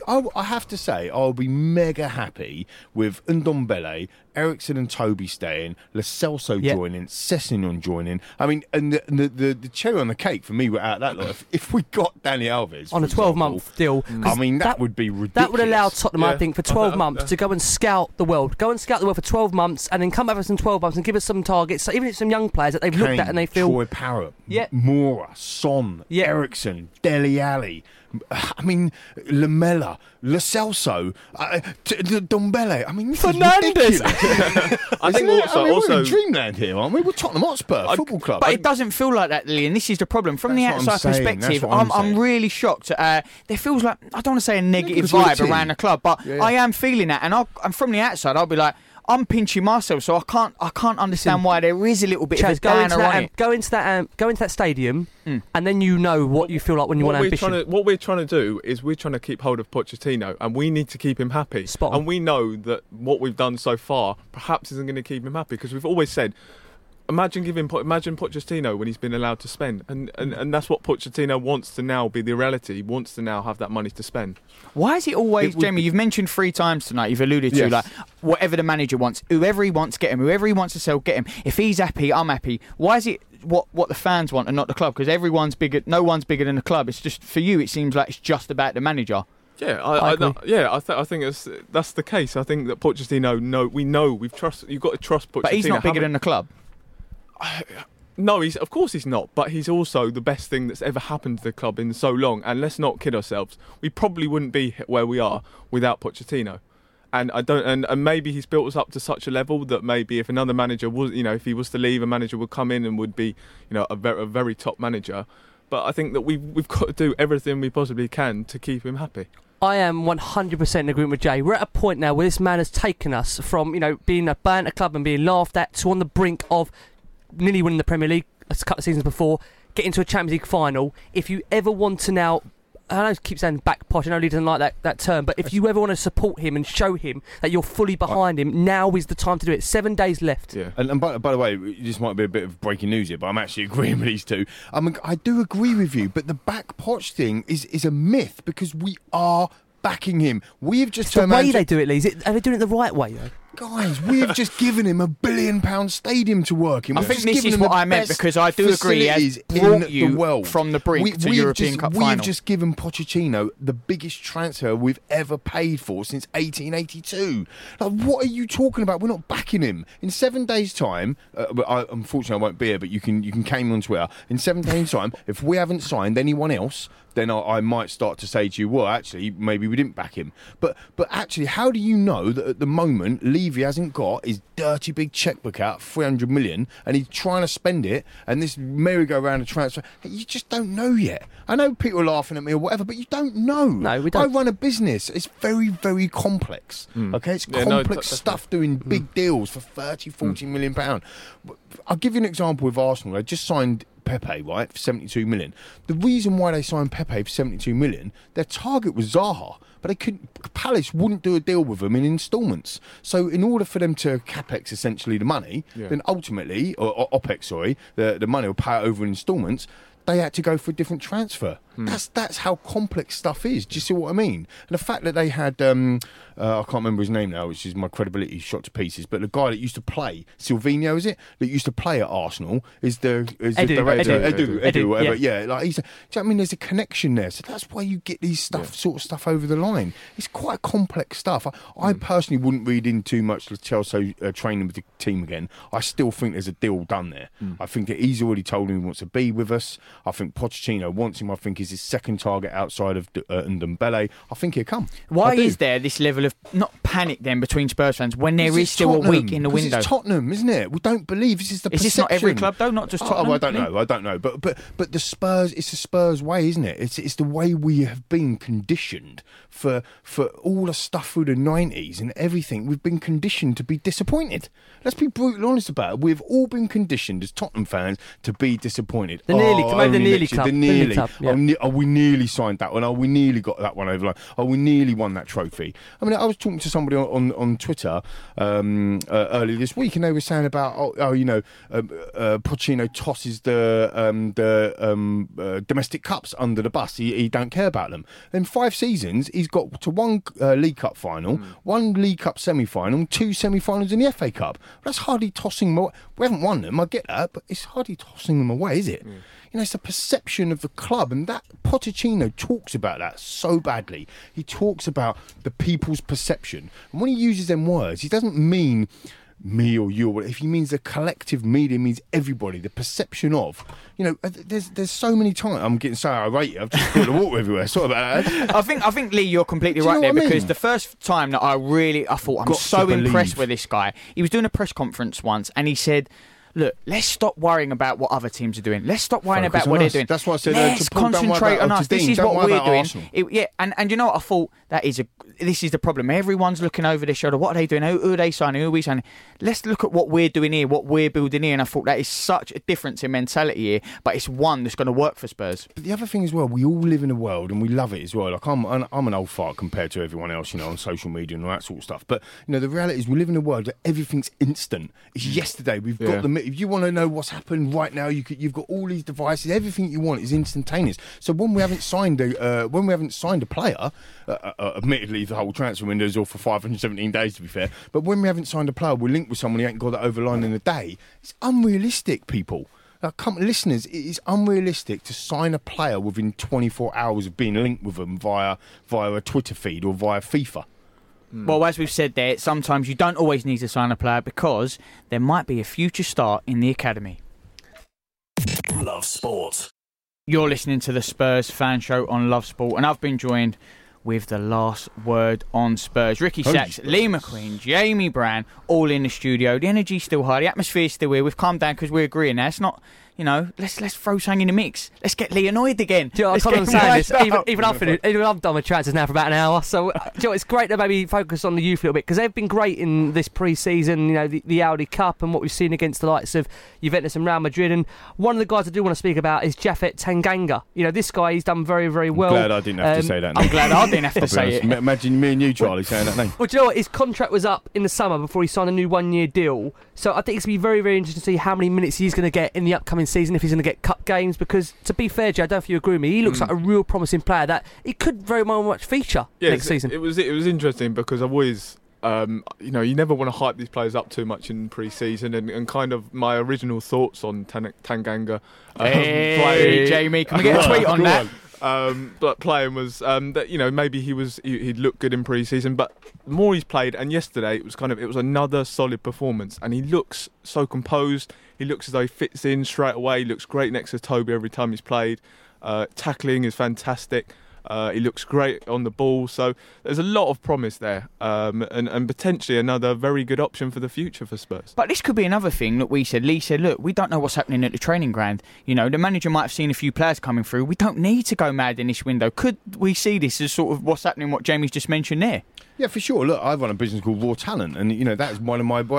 I have to say, I would be mega happy with Ndombele, Eriksen and Toby staying, Lo Celso joining, Sessegnon joining. I mean, and the cherry on the cake for me were out that lot. If we got Dani Alves on a 12-month deal, I mean, that would be ridiculous. That would allow Tottenham, I think, for 12 months to go and scout the world. Go and scout the world for 12 months and then come back for some 12 months and give us some targets. So even if it's some young players that they've looked at and they feel... Troy Parrott, Moura, Son, Eriksen, Dele Alli, I mean, Lamela, Lo Celso, Ndombele. I mean, Fernandes. I think we're in dreamland here, aren't we? We're Tottenham Hotspur Football Club. But it doesn't feel like that, Lily, and this is the problem. From the outside perspective, I'm really shocked. There feels like, I don't want to say a negative vibe around the club, but I am feeling that. And from the outside, I'll be like, I'm pinching myself, so I can't understand why there is a little bit of a downer on it. Go into that stadium, and then you know what you feel like when you want ambition. What we're trying to do is we're trying to keep hold of Pochettino, and we need to keep him happy. Spot on. And we know that what we've done so far perhaps isn't going to keep him happy, because we've always said, Imagine Pochettino when he's been allowed to spend, and that's what Pochettino wants to now be the reality. He wants to now have that money to spend. Why is it always, Jamie? You've mentioned 3 times tonight. You've alluded to like whatever the manager wants, whoever he wants, get him. Whoever he wants to sell, get him. If he's happy, I'm happy. Why is it what the fans want and not the club? Because everyone's bigger. No one's bigger than the club. It's just for you. It seems like it's just about the manager. Yeah, I think that's the case. I think that Pochettino, we've trust. You've got to trust Pochettino. But he's not bigger than the club. No, of course he's not, but he's also the best thing that's ever happened to the club in so long. And let's not kid ourselves; we probably wouldn't be where we are without Pochettino. And and maybe he's built us up to such a level that maybe if another manager was, if he was to leave, a manager would come in and would be, a very top manager. But I think that we've got to do everything we possibly can to keep him happy. I am 100% in agreement with Jay. We're at a point now where this man has taken us from, being a banter club and being laughed at to on the brink of nearly winning the Premier League a couple of seasons before, getting to a Champions League final. If you ever want to now I know I keep saying back Poch, I know Lee doesn't like that term, but if you ever want to support him and show him that you're fully behind him, now is the time to do it. 7 days left. Yeah. And by the way, this might be a bit of breaking news here, but I'm actually agreeing with these two. I do agree with you, but the back Poch thing is a myth because we are backing him. We've just the way they do it, Lee. Are they doing it the right way, though? Guys, we have just given him £1 billion stadium to work in. I think this is what I meant, because I do agree he has brought you from the brink to European Cup final. We've just given Pochettino the biggest transfer we've ever paid for since 1882. Like, what are you talking about? We're not backing him. In 7 days' time, unfortunately I won't be here, but you can claim on Twitter. In 7 days' time, if we haven't signed anyone else, then I might start to say to you, well, actually, maybe we didn't back him. But actually, how do you know that at the moment Levy hasn't got his dirty big checkbook out, 300 million, and he's trying to spend it, and this merry-go-round of transfer? You just don't know yet. I know people are laughing at me or whatever, but you don't know. No, we don't. I run a business. It's very, very complex. Okay, it's complex stuff doing big deals for 30, 40 million pounds. I'll give you an example with Arsenal. They just signed Pepe, right, for 72 million. The reason why they signed Pepe for 72 million, their target was Zaha, but they couldn't. Palace wouldn't do a deal with them in instalments. So in order for them to capex essentially the money, then ultimately, or OPEX, sorry, the money will pay it over in instalments. They had to go for a different transfer. That's how complex stuff is. Do you see what I mean? And the fact that they had, I can't remember his name now, which is my credibility shot to pieces, but the guy that used to play, Silvino, is it? That used to play at Arsenal, is the director, Edu, whatever. Yeah, like he's. Do you know what I mean? There's a connection there, so that's why you get these sort of stuff over the line. It's quite complex stuff. I personally wouldn't read in too much to Chelsea training with the team again. I still think there's a deal done there. I think that he's already told him he wants to be with us. I think Pochettino wants him. I think he's his second target outside of Ndombele. I think he'll come. Why is there this level of not panic then between Spurs fans when there is still a week in the window? It's Tottenham, isn't it? We don't believe this is the perception. Is this not every club though? Not just Tottenham? I don't know. But the Spurs, it's the Spurs way, isn't it? It's the way we have been conditioned for all the stuff through the 90s and everything. We've been conditioned to be disappointed. Let's be brutally honest about it. We've all been conditioned as Tottenham fans to be disappointed. The nearly club. We nearly signed that one. Oh, we nearly got that one over the line. Oh, we nearly won that trophy. I mean, I was talking to somebody on Twitter earlier this week, and they were saying about Pochettino tosses the domestic cups under the bus. He don't care about them. In 5 seasons, he's got to 1 League Cup final, 1 League Cup semi-final, 2 semi-finals in the FA Cup. That's hardly tossing them away. We haven't won them, I get that, but it's hardly tossing them away, is it? You know, it's the perception of the club, and that Pochettino talks about that so badly. He talks about the people's perception, and when he uses them words, he doesn't mean me or you, or if he means the collective media, means everybody. The perception of, you know, there's so many times I'm getting so irate. I've just got the water everywhere. Sorry about that. I think Lee, you're completely right there, because the first time that I thought I'm so impressed with this guy. He was doing a press conference once, and he said, look, let's stop worrying about what other teams are doing. Let's stop worrying about what they're doing. That's why I said let's concentrate on us. This is what we're doing. And you know what? I thought this is the problem. Everyone's looking over their shoulder. What are they doing? Who are they signing? Who are we signing? Let's look at what we're doing here, what we're building here. And I thought that is such a difference in mentality here, but it's one that's going to work for Spurs. But the other thing as well, we all live in a world and we love it as well. Like I'm an old fart compared to everyone else, you know, on social media and all that sort of stuff. But you know, the reality is we live in a world where everything's instant. It's yesterday. We've got if you want to know what's happened right now, you've got all these devices. Everything you want is instantaneous. So when we haven't signed a player, admittedly the whole transfer window is all for 517 days to be fair. But when we haven't signed a player, we're linked with someone who ain't got that over line in a day. It's unrealistic, people. Listeners, it is unrealistic to sign a player within 24 hours of being linked with them via a Twitter feed or via FIFA. Well, as we've said there, sometimes you don't always need to sign a player because there might be a future star in the academy. Love Sport. You're listening to the Spurs Fan Show on Love Sport, and I've been joined with the last word on Spurs. Ricky Sachs, Lee McQueen, Jamie Brown, all in the studio. The energy's still high, the atmosphere's still here. We've calmed down because we're agreeing now. It's not, you know, let's throw something in the mix. Let's get Leonid again. Do you know, Let's I'm get saying him this. wised up. Even I've done with transfers now for about an hour. So, do you know, it's great to maybe focus on the youth a little bit because they've been great in this pre-season. You know, the Audi Cup and what we've seen against the likes of Juventus and Real Madrid. And one of the guys I do want to speak about is Japhet Tanganga. You know, this guy, he's done very, very well. Glad I didn't have to say that. I'm glad I didn't have to say it. Imagine me and you, Charlie, saying that name. Well, do you know what? His contract was up in the summer before he signed a new one-year deal. So I think it's going to be very, very interesting to see how many minutes he's going to get in the upcoming season, if he's going to get cup games. Because, to be fair, Jay, I don't know if you agree with me, he looks like a real promising player that he could very much feature next season. It was interesting because I've always... you know, you never want to hype these players up too much in pre-season, and kind of my original thoughts on Tanganga. Hey, Jamie, can we get a tweet on that? But playing was that, you know, maybe he'd look good in pre-season, but the more he's played, and yesterday it was another solid performance, and he looks so composed. He looks as though he fits in straight away. He looks great next to Toby every time he's played. Tackling is fantastic. He looks great on the ball, so there's a lot of promise there, and potentially another very good option for the future for Spurs. But this could be another thing that we said. Lee said, look, we don't know what's happening at the training ground. You know, the manager might have seen a few players coming through. We don't need to go mad in this window. Could we see this as sort of what's happening, what Jamie's just mentioned there? Yeah, for sure. Look, I run a business called Raw Talent, and you know that was one of my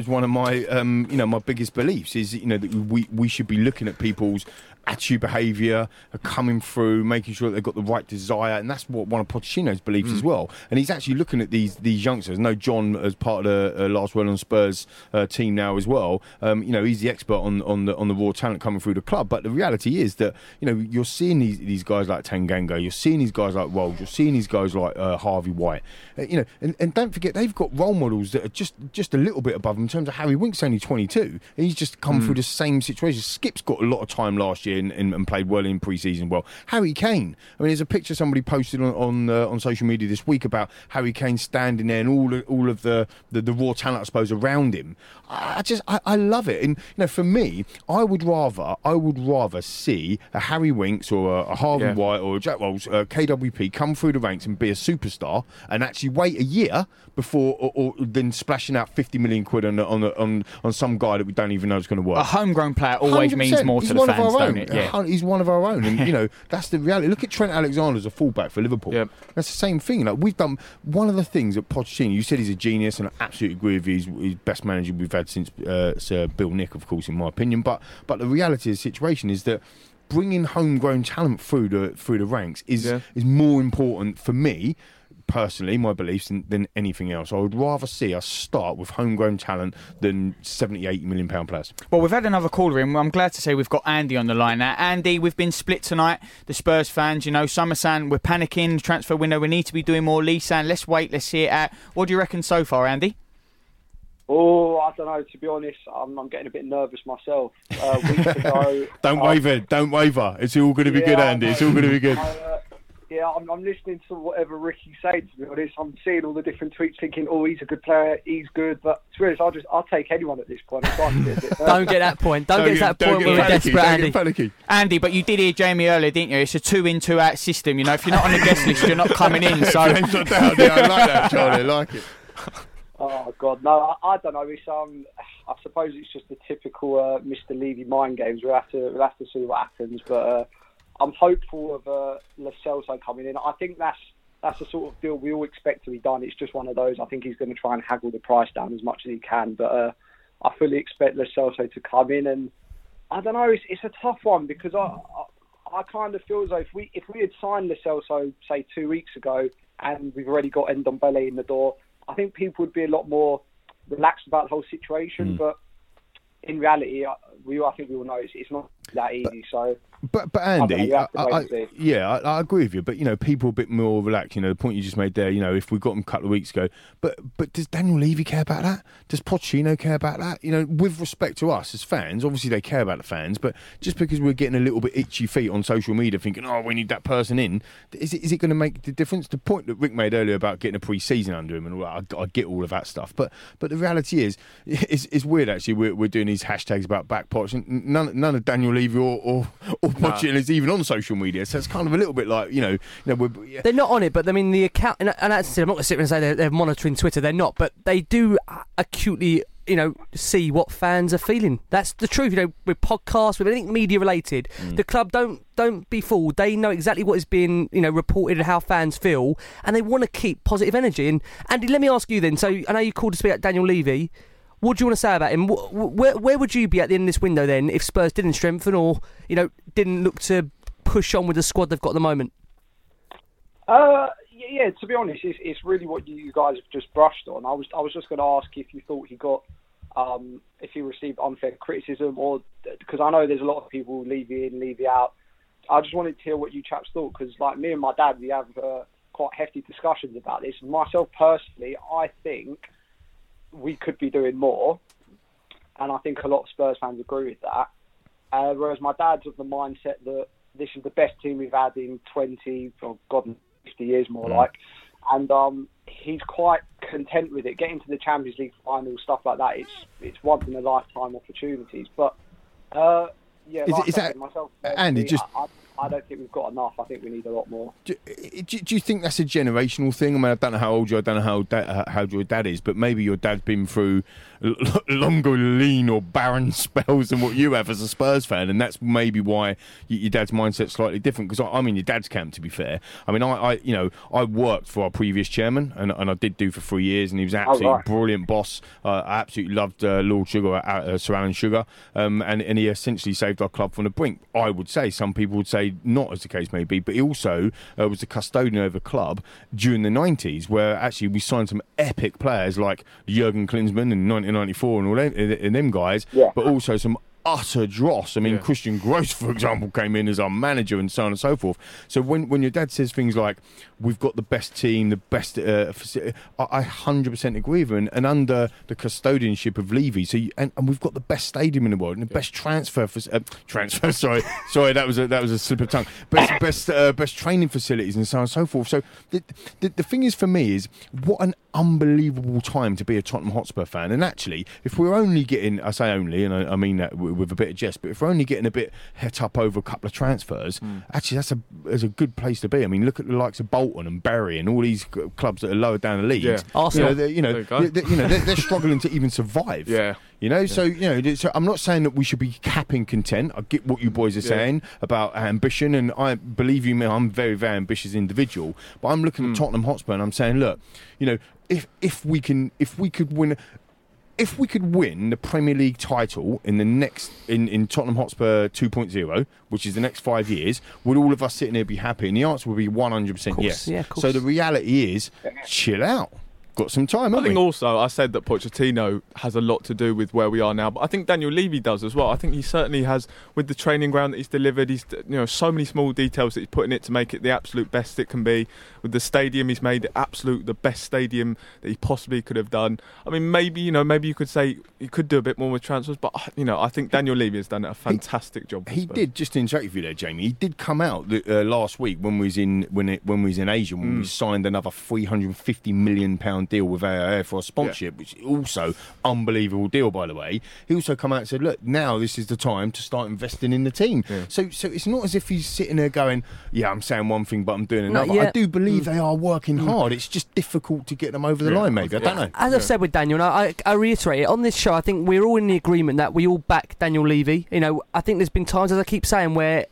my biggest beliefs is, you know, that we should be looking at people's attitude, behaviour, coming through, making sure that they've got the right desire, and that's what one of Pochettino's beliefs as well. And he's actually looking at these youngsters. I know John, as part of the Last Word on Spurs team now as well. You know, he's the expert on the raw talent coming through the club. But the reality is that, you know, you're seeing these guys like Tanganga, you're seeing these guys like Rolls, you're seeing these guys like Harvey White. You know, and don't forget they've got role models that are just a little bit above them in terms of Harry Winks, only 22, and he's just come through the same situation. Skip's got a lot of time last year and played well in pre-season. Well, Harry Kane. I mean, there's a picture somebody posted on social media this week about Harry Kane standing there and all of the raw talent, I suppose, around him. I love it. And you know, for me, I would rather see a Harry Winks or a Harvey White or a Jack Rolls, KWP come through the ranks and be a superstar, and actually wait a year before or then splashing out 50 million quid on some guy that we don't even know is going to work. A homegrown player always means more to the fans, don't it? Yeah. He's one of our own, and you know that's the reality. Look at Trent Alexander as a fullback for Liverpool. Yep. That's the same thing. Like, we've done one of the things at Pochettino. You said he's a genius, and I absolutely agree with you. He's best manager we've had since Sir Bill Nick, of course, in my opinion. But the reality of the situation is that bringing homegrown talent through the ranks is more important for me. Personally, my beliefs than anything else. I would rather see us start with homegrown talent than 70, 80 million pound players. Well, we've had another caller in. I'm glad to say we've got Andy on the line now. Andy, we've been split tonight. The Spurs fans, you know, some are saying we're panicking, the transfer window, we need to be doing more. Lee saying, let's wait, let's see it out. What do you reckon so far, Andy? Oh, I don't know. To be honest, I'm getting a bit nervous myself. Weeks ago, don't waver. It's all going to be good, Andy. It's all going to be good. I'm listening to whatever Ricky said, to be honest. I'm seeing all the different tweets thinking, oh, he's a good player, he's good. But to be honest, I'll take anyone at this point. Don't get to that point. Don't get to that point where we're desperate, Andy. Andy, but you did hear Jamie earlier, didn't you? It's a 2-in, 2-out system. You know, if you're not on the guest list, you're not coming in. So James not down. Yeah, I like that, Charlie. I like it. Oh God, no! I don't know. It's I suppose it's just the typical Mr. Levy mind games. We'll have to see what happens, but I'm hopeful of Lo Celso coming in. I think that's the sort of deal we all expect to be done. It's just one of those. I think he's going to try and haggle the price down as much as he can, but I fully expect Lo Celso to come in. And I don't know. It's a tough one because I kind of feel as though if we had signed Lo Celso, say 2 weeks ago, and we've already got Ndombele in the door, I think people would be a lot more relaxed about the whole situation. But in reality, I think we all know it's not that easy. But Andy, I agree with you. But you know, people are a bit more relaxed. You know, the point you just made there. You know, if we got them a couple of weeks ago, but does Daniel Levy care about that? Does Pochettino care about that? You know, with respect to us as fans, obviously they care about the fans. But just because we're getting a little bit itchy feet on social media, thinking, oh, we need that person in, is it going to make the difference? The point that Rick made earlier about getting a pre-season under him, and all that, I get all of that stuff. But the reality is, it's weird actually. We're doing these hashtags about back Poch, and none of Daniel Levy or Pochettino is even on social media, so it's kind of a little bit like, you know they're not on it, but I mean the account, and as I said, I'm not going to sit here and say they're monitoring Twitter. They're not, but they do acutely see what fans are feeling. That's the truth. With podcasts, with anything media related, the club don't be fooled. They know exactly what is being reported and how fans feel, and they want to keep positive energy. And Andy, let me ask you then. So I know you called to speak about Daniel Levy. What do you want to say about him? Where would you be at the end of this window then if Spurs didn't strengthen or didn't look to push on with the squad they've got at the moment? Yeah, to be honest, it's really what you guys have just brushed on. I was just going to ask if you thought he got, if he received unfair criticism, or because I know there's a lot of people Levy in, Levy out. I just wanted to hear what you chaps thought, because like me and my dad, we have quite hefty discussions about this. And myself personally, I think we could be doing more, and I think a lot of Spurs fans agree with that. Whereas my dad's of the mindset that this is the best team we've had in 20, or God, 50 years more like, and he's quite content with it. Getting to the Champions League final, stuff like that, it's once in a lifetime opportunities. But is that myself, Andy? I don't think we've got enough. I think we need a lot more. Do you think that's a generational thing? I mean, I don't know how old you are, I don't know how your dad is, but maybe your dad's been through longer lean or barren spells than what you have as a Spurs fan, and that's maybe why your dad's mindset's slightly different. Because I'm in your dad's camp, to be fair. I mean, I worked for our previous chairman, and I did do for 3 years, and he was an absolutely brilliant boss. I absolutely loved Lord Sugar, Sir Alan Sugar, and he essentially saved our club from the brink. I would say, some people would say not, as the case may be, but he also was the custodian of the club during the 90s, where actually we signed some epic players like Jurgen Klinsmann in 1994 and all them guys, but also some utter dross. I mean, Christian Gross, for example, came in as our manager and so on and so forth. So when your dad says things like, we've got the best team, the best facility, I 100% agree with him. And under the custodianship of Levy, and we've got the best stadium in the world and the best transfer. Sorry, that was a slip of tongue. Best training facilities and so on and so forth. So the thing is, for me, is what an unbelievable time to be a Tottenham Hotspur fan. And actually, if we're only getting, I say only, and I mean that with a bit of jest, but if we're only getting a bit het up over a couple of transfers, actually that's a good place to be. I mean, look at the likes of Bolton and Bury and all these clubs that are lower down the league. Yeah. Arsenal. They're struggling to even survive. Yeah. So I'm not saying that we should be capping content. I get what you boys are saying about ambition, and I believe you, I'm a very, very ambitious individual. But I'm looking at Tottenham Hotspur and I'm saying, look, if we could win the Premier League title in the next in Tottenham Hotspur 2.0, which is the next 5 years, would all of us sitting here be happy? And the answer would be 100% yes. Yeah, of course. So the reality is, chill out. Got some time, haven't we? I think also, I said that Pochettino has a lot to do with where we are now, but I think Daniel Levy does as well. I think he certainly has, with the training ground that he's delivered. He's so many small details that he's put in it to make it the absolute best it can be. With the stadium, he's made it the best stadium that he possibly could have done. I mean, maybe you could say he could do a bit more with transfers, but I think Daniel Levy has done a fantastic job. He did. Just to interrupt you there, Jamie. He did come out last week when we was in Asia, when we signed another £350 million deal with AIA for a sponsorship, which is also unbelievable deal, by the way. He also come out and said, look, now this is the time to start investing in the team. So it's not as if he's sitting there going, I'm saying one thing but I'm doing another. I do believe they are working hard. It's just difficult to get them over the line, maybe. I don't know. As I've said with Daniel, and I reiterate it, on this show, I think we're all in the agreement that we all back Daniel Levy. I think there's been times, as I keep saying, where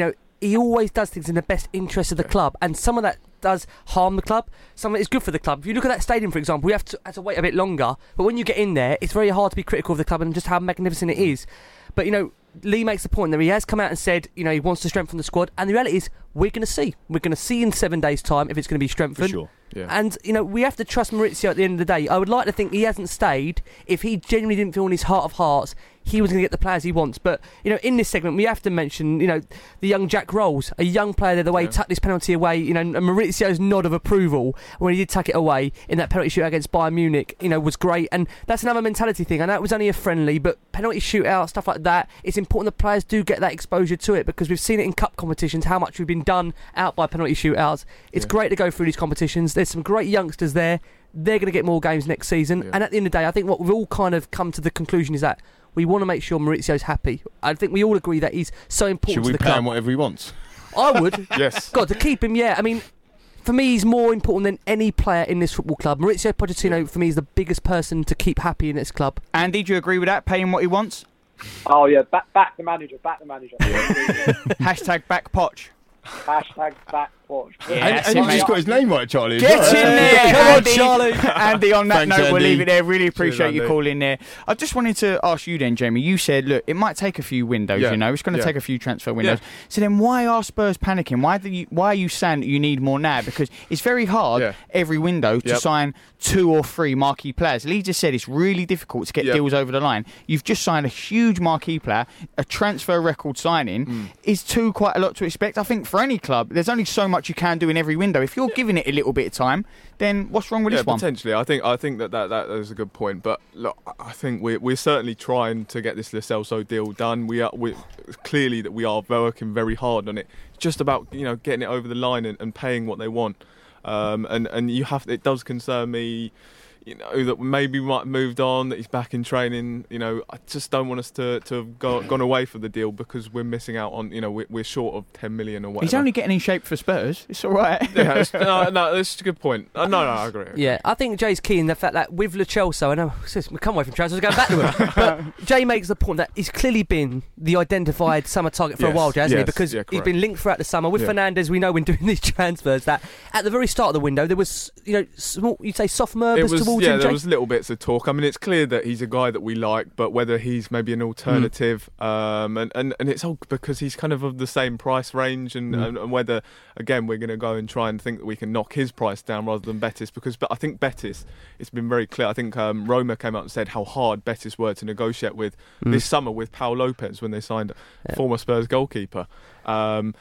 he always does things in the best interest of the club, and some of that does harm the club. Some of it is good for the club. If you look at that stadium, for example, we have to wait a bit longer, but when you get in there, it's very hard to be critical of the club and just how magnificent it is. But Lee makes the point that he has come out and said, he wants to strengthen the squad, and the reality is, we're going to see. We're going to see in 7 days' time if it's going to be strengthened. For sure. Yeah. And, we have to trust Maurizio at the end of the day. I would like to think he hasn't stayed if he genuinely didn't feel in his heart of hearts he was going to get the players he wants. But, in this segment, we have to mention, the young Jack Rolls, a young player there, the way he tucked this penalty away, and Maurizio's nod of approval when he did tuck it away in that penalty shootout against Bayern Munich, was great. And that's another mentality thing. I know it was only a friendly, but penalty shootout, stuff like that, it's important that players do get that exposure to it, because we've seen it in cup competitions, how much we've been done out by penalty shootouts. It's great to go through these competitions. There's some great youngsters there. They're going to get more games next season. And at the end of the day, I think what we've all kind of come to the conclusion is that we want to make sure Maurizio's happy. I think we all agree that he's so important to the club. Should we pay him whatever he wants? I would. Yes. God, to keep him, I mean, for me, he's more important than any player in this football club. Maurizio Pochettino, for me, is the biggest person to keep happy in this club. Andy, do you agree with that? Pay him what he wants? Oh yeah, back the manager. Hashtag back Poch. Hashtag back Poch. Yeah, and you've just got his name right, Charlie. Get in there, Come on, Charlie. Andy, on that Thanks, note, we'll Andy. leave it there. Really appreciate Cheers, you Andy. calling there. I just wanted to ask you then, Jamie. You said, look, it might take a few windows, Yeah. you know. It's going to Yeah. take a few transfer windows. Yeah. So then why are Spurs panicking? Why are you saying that you need more now? Because it's very hard Yeah. every window to Yep. sign 2 or 3 marquee players. Lee just said it's really difficult to get Yep. deals over the line. You've just signed a huge marquee player, a transfer record signing. Is 2 quite a lot to expect? I think for any club, there's only so much you can do in every window. If you're giving it a little bit of time, then what's wrong with Yeah, this one? potentially. I think that is a good point. But look, I think we're certainly trying to get this Lo Celso deal done. We clearly that we are working very hard on it. It's just about getting it over the line and paying what they want. And you have. It does concern me. That maybe we might have moved on, that he's back in training. I just don't want us to have gone away from the deal because we're missing out on, we're short of 10 million or whatever. He's only getting in shape for Spurs. It's all right. Yeah, no, that's a good point. No, I agree. Yeah, I think Jay's key in the fact that with Lo Celso, I know we come away from transfers, going back to him, but Jay makes the point that he's clearly been the identified summer target for a Yes, while, hasn't he? yes, Because yeah, he's correct. been linked throughout the summer. With Yeah. Fernandes, we know when doing these transfers that at the very start of the window there was, small, you'd say soft murmurs towards him, there Jay? was little bits of talk. I mean, it's clear that he's a guy that we like, but whether he's maybe an alternative, and it's all because he's kind of the same price range, and whether again we're going to go and try and think that we can knock his price down rather than Betis, because I think Betis, it's been very clear. I think Roma came out and said how hard Betis were to negotiate with this summer with Paul Lopez when they signed former Spurs goalkeeper. And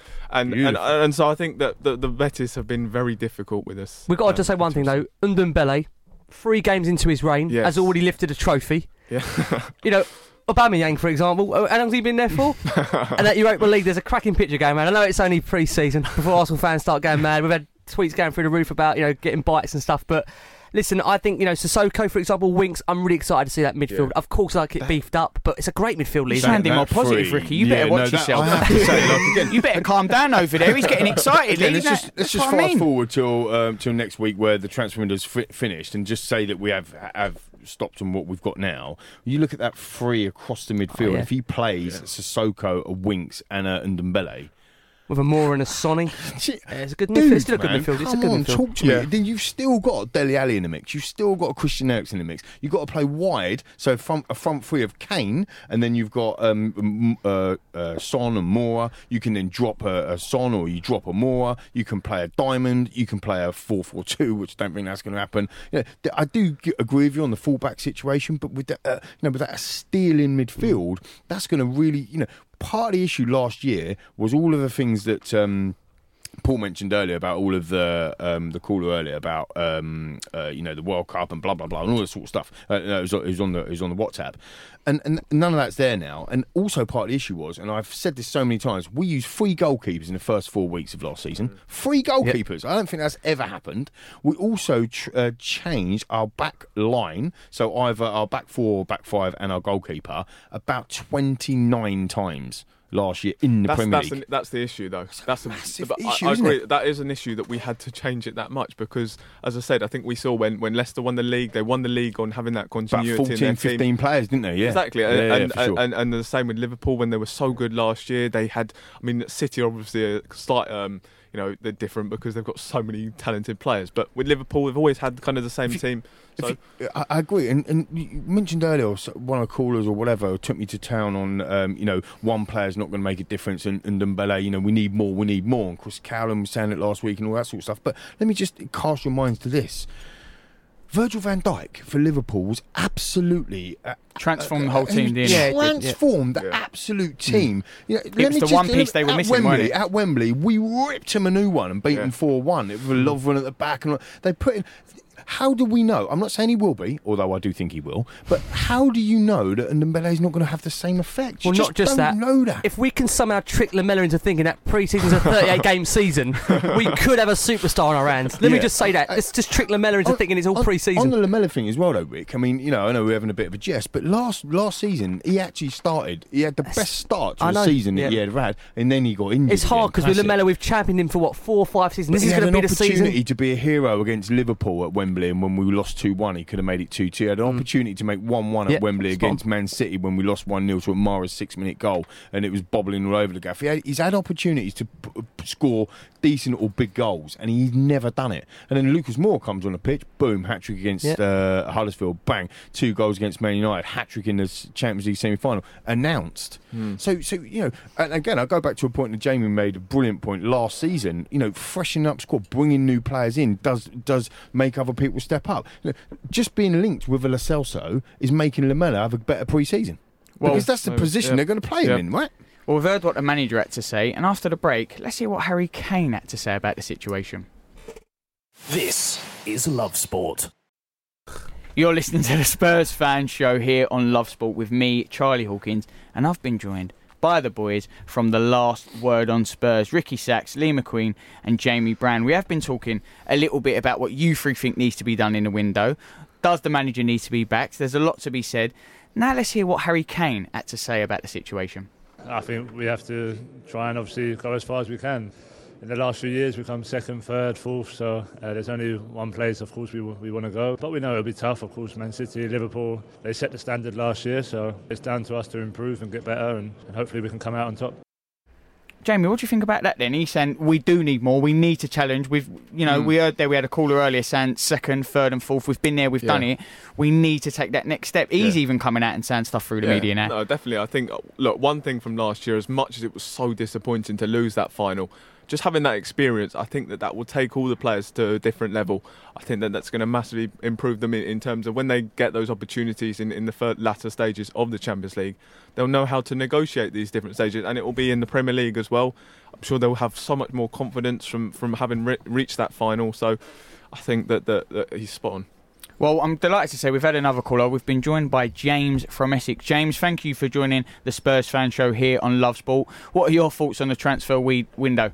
so I think that the Betis have been very difficult with us. We've got to just say one thing though, Ndombele, 3 games into his reign, Yes. has already lifted a trophy. Yeah. Aubameyang, for example, how long's he been there for? And at Europa League, there's a cracking picture going around. I know it's only pre-season before Arsenal fans start going mad. We've had tweets going through the roof about getting bites and stuff, but listen, I think Sissoko, for example, Winks. I'm really excited to see that midfield. Yeah. Of course, I like it beefed up, but it's a great midfield league. He's sounding more positive, Ricky. You better watch yourself. I have to say, again, You better calm down over there. He's getting excited. Again, Lee. let's That's just what I fast mean. forward till next week where the transfer window's finished, and just say that we have stopped on what we've got now. You look at that 3 across the midfield. yeah. If he plays Sissoko, a Winks, and a Ndombele, With a Moore and a Sonny. It's a good midfield. Dude, It's still a good man, midfield. It's a come good on, midfield. talk to me. Then you've still got Dele Alli in the mix. You've still got Christian Eriksen in the mix. You've got to play wide, so a front 3 of Kane, and then you've got Son and Moura. You can then drop a Son, or you drop a Moura. You can play a diamond. You can play a 4-4-2, which I don't think that's going to happen. I do agree with you on the fullback situation, but with that, with that steel in midfield, that's going to really, part of the issue last year was all of the things that Paul mentioned earlier about all of the caller earlier about the World Cup and blah blah blah and all this sort of stuff. It was on the WhatsApp, and none of that's there now. And also part of the issue was, and I've said this so many times, we used 3 goalkeepers in the first 4 weeks of last season. 3 goalkeepers. Yep. I don't think that's ever happened. We also changed our back line, so either our back 4 or back 5 and our goalkeeper about 29 times last year in the Premier League. That's the issue, though. That's a massive issue. I agree. That is an issue that we had to change it that much because, as I said, I think we saw when Leicester won the league, they won the league on having that continuity. About 14, in their 15 team. players, didn't they? Yeah, exactly. Yeah, for sure. And the same with Liverpool when they were so good last year. They had, City are obviously a slight. They're different because they've got so many talented players. But with Liverpool, they've always had kind of the same team. So. I agree, and you mentioned earlier one of the callers or whatever took me to town on one player's not going to make a difference, and Ndombele, we need more, and Chris Cowland was saying it last week and all that sort of stuff. But let me just cast your minds to this. Virgil van Dijk for Liverpool was absolutely transformed the whole team, didn't he? Transformed the absolute team. It was the one piece they were missing, weren't it? At Wembley, we ripped him a new one and beat them 4-1. It was Lovren at the back, and they put in. how do we know? I'm not saying he will be, although I do think he will. But how do you know that Ndombele is not going to have the same effect? You Well, not just don't know that. If we can somehow trick Lamella into thinking that pre-season's a 38-game season, we could have a superstar on our hands. Let me just say that. Let's just trick Lamella into thinking it's all pre-season. On the Lamella thing as well, though, Rick. I mean, you know, I know we're having a bit of a jest, but last season he actually started. He had the best start to a season that he had had, and then he got injured. It's hard because with Lamella, we've championed him for 4 or 5 seasons. This is going to be the season. He had an opportunity to be a hero against Liverpool at Wembley, and when we lost 2-1, he could have made it 2-2. He had an opportunity to make 1-1 at Wembley against Man City when we lost 1-0 to a Mahrez 6-minute goal, and it was bobbling all over the gaff. He's had opportunities to score decent or big goals, and he's never done it. And then Lucas Moore comes on the pitch, boom, hat-trick against Huddersfield, bang, 2 goals against Man United, hat-trick in the Champions League semi-final, announced. So you know, and again, I go back to a point that Jamie made, a brilliant point last season. You know, freshening up squad, bringing new players in does make other people step up. You know, just being linked with a Lo Celso is making Lamella have a better pre-season. Because that's the position they're going to play him in, right? Well, we've heard what the manager had to say, and after the break, let's hear what Harry Kane had to say about the situation. This is Love Sport. You're listening to the Spurs Fan Show here on Love Sport with me, Charlie Hawkins, and I've been joined by the boys from The Last Word on Spurs, Ricky Sachs, Lee McQueen and Jamie Brand. We have been talking a little bit about what you three think needs to be done in the window. Does the manager need to be backed? There's a lot to be said. Now let's hear what Harry Kane had to say about the situation. I think we have to try and obviously go as far as we can. In the last few years, we've come second, third, fourth, so there's only one place, of course, we want to go. But we know it'll be tough, of course. Man City, Liverpool, they set the standard last year, so it's down to us to improve and get better, and hopefully we can come out on top. Jamie, what do you think about that then? He's saying we do need more, we need to challenge. We heard there, we had a caller earlier saying second, third and fourth, we've been there, we've done it. We need to take that next step. He's even coming out and saying stuff through the media now. No, definitely. I think, look, one thing from last year, as much as it was so disappointing to lose that final, just having that experience, I think that will take all the players to a different level. I think that's going to massively improve them in terms of when they get those opportunities in the latter stages of the Champions League. They'll know how to negotiate these different stages, and it will be in the Premier League as well. I'm sure they'll have so much more confidence from having reached that final. So I think that he's spot on. Well, I'm delighted to say we've had another caller. We've been joined by James from Essex. James, thank you for joining the Spurs Fan Show here on Love Sport. What are your thoughts on the transfer window?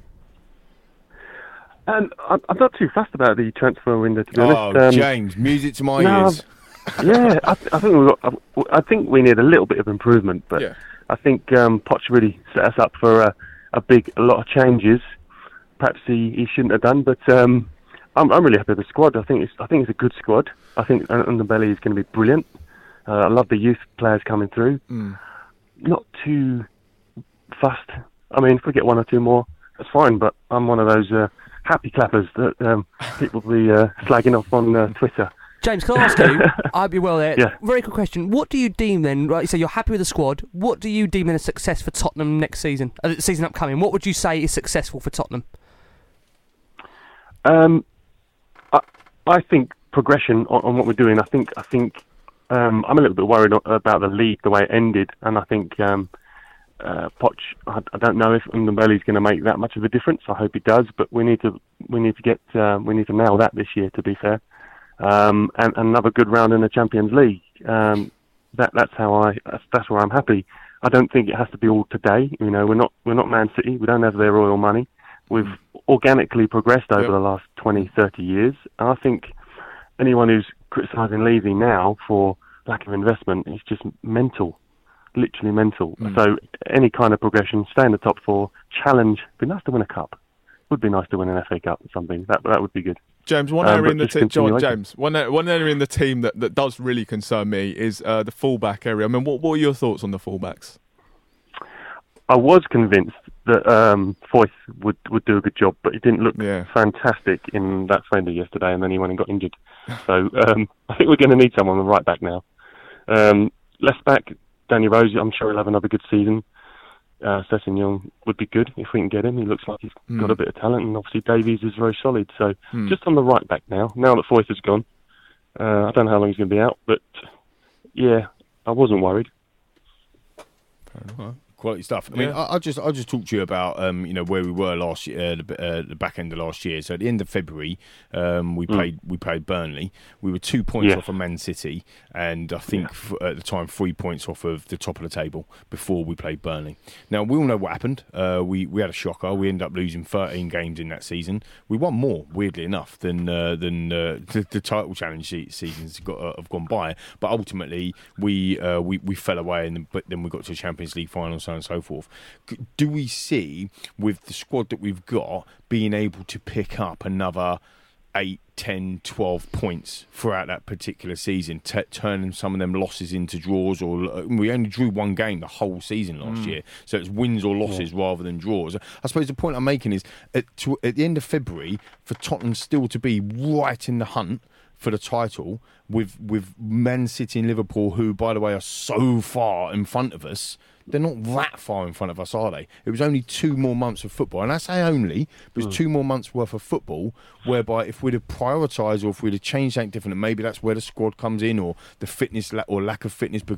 I'm not too fussed about the transfer window, to be honest. James, music to my ears. Yeah, I think we need a little bit of improvement, but I think Poch really set us up for a lot of changes. Perhaps he shouldn't have done, but I'm really happy with the squad. I think it's a good squad. I think Ndombele is going to be brilliant. I love the youth players coming through. Not too fussed. I mean, if we get 1 or 2 more, that's fine. But I'm one of those happy clappers that people will be slagging off on Twitter. James, can I ask you? I'd be well there. Yeah. Very quick question. What do you deem then? Right, so you're happy with the squad. What do you deem then a success for Tottenham next season? Season upcoming. What would you say is successful for Tottenham? I think progression on what we're doing. I think I'm a little bit worried about the league, the way it ended, and I think Poch. I don't know if Ndombele is going to make that much of a difference. I hope he does, but we need to nail that this year. To be fair, and another good round in the Champions League. That's where I'm happy. I don't think it has to be all today. You know, we're not Man City. We don't have their royal money. We've organically progressed over the last 20, 30 years. And I think anyone who's criticising Levy now for lack of investment is just mental, literally mental. So any kind of progression, stay in the top 4, challenge. It'd be nice to win a cup. Would be nice to win an FA Cup or something. That would be good. James, one area in the team. One area in the team that does really concern me is the fullback area. I mean, what are your thoughts on the fullbacks? I was convinced that Foyth would do a good job, but he didn't look fantastic in that friendly yesterday, and then he went and got injured. So I think we're going to need someone on the right back now. Left back, Danny Rose, I'm sure he'll have another good season. Sessegnon would be good if we can get him. He looks like he's got a bit of talent, and obviously Davies is very solid. So just on the right back now that Foyth has gone, I don't know how long he's going to be out, but yeah, I wasn't worried. quality stuff. I mean, I'll just talk to you about where we were last year, the back end of last year. So at the end of February, we played Burnley. We were 2 points off of Man City, and I think at the time 3 points off of the top of the table before we played Burnley. Now we all know what happened. We had a shocker. We ended up losing 13 games in that season. We won more, weirdly enough, than the title challenge seasons have gone by. But ultimately, we fell away, but then we got to the Champions League final, so on and so forth. Do we see, with the squad that we've got, being able to pick up another 8, 10, 12 points throughout that particular season, turning some of them losses into draws? Or we only drew one game the whole season last year, so it's wins or losses rather than draws. I suppose the point I'm making is at the end of February, for Tottenham still to be right in the hunt for the title with Man City and Liverpool, who, by the way, are so far in front of us. They're not that far in front of us, are they? It was only 2 more months of football. And I say only, but it's 2 more months worth of football, whereby if we'd have prioritised or if we'd have changed something different, maybe that's where the squad comes in, or the fitness or lack of fitness, because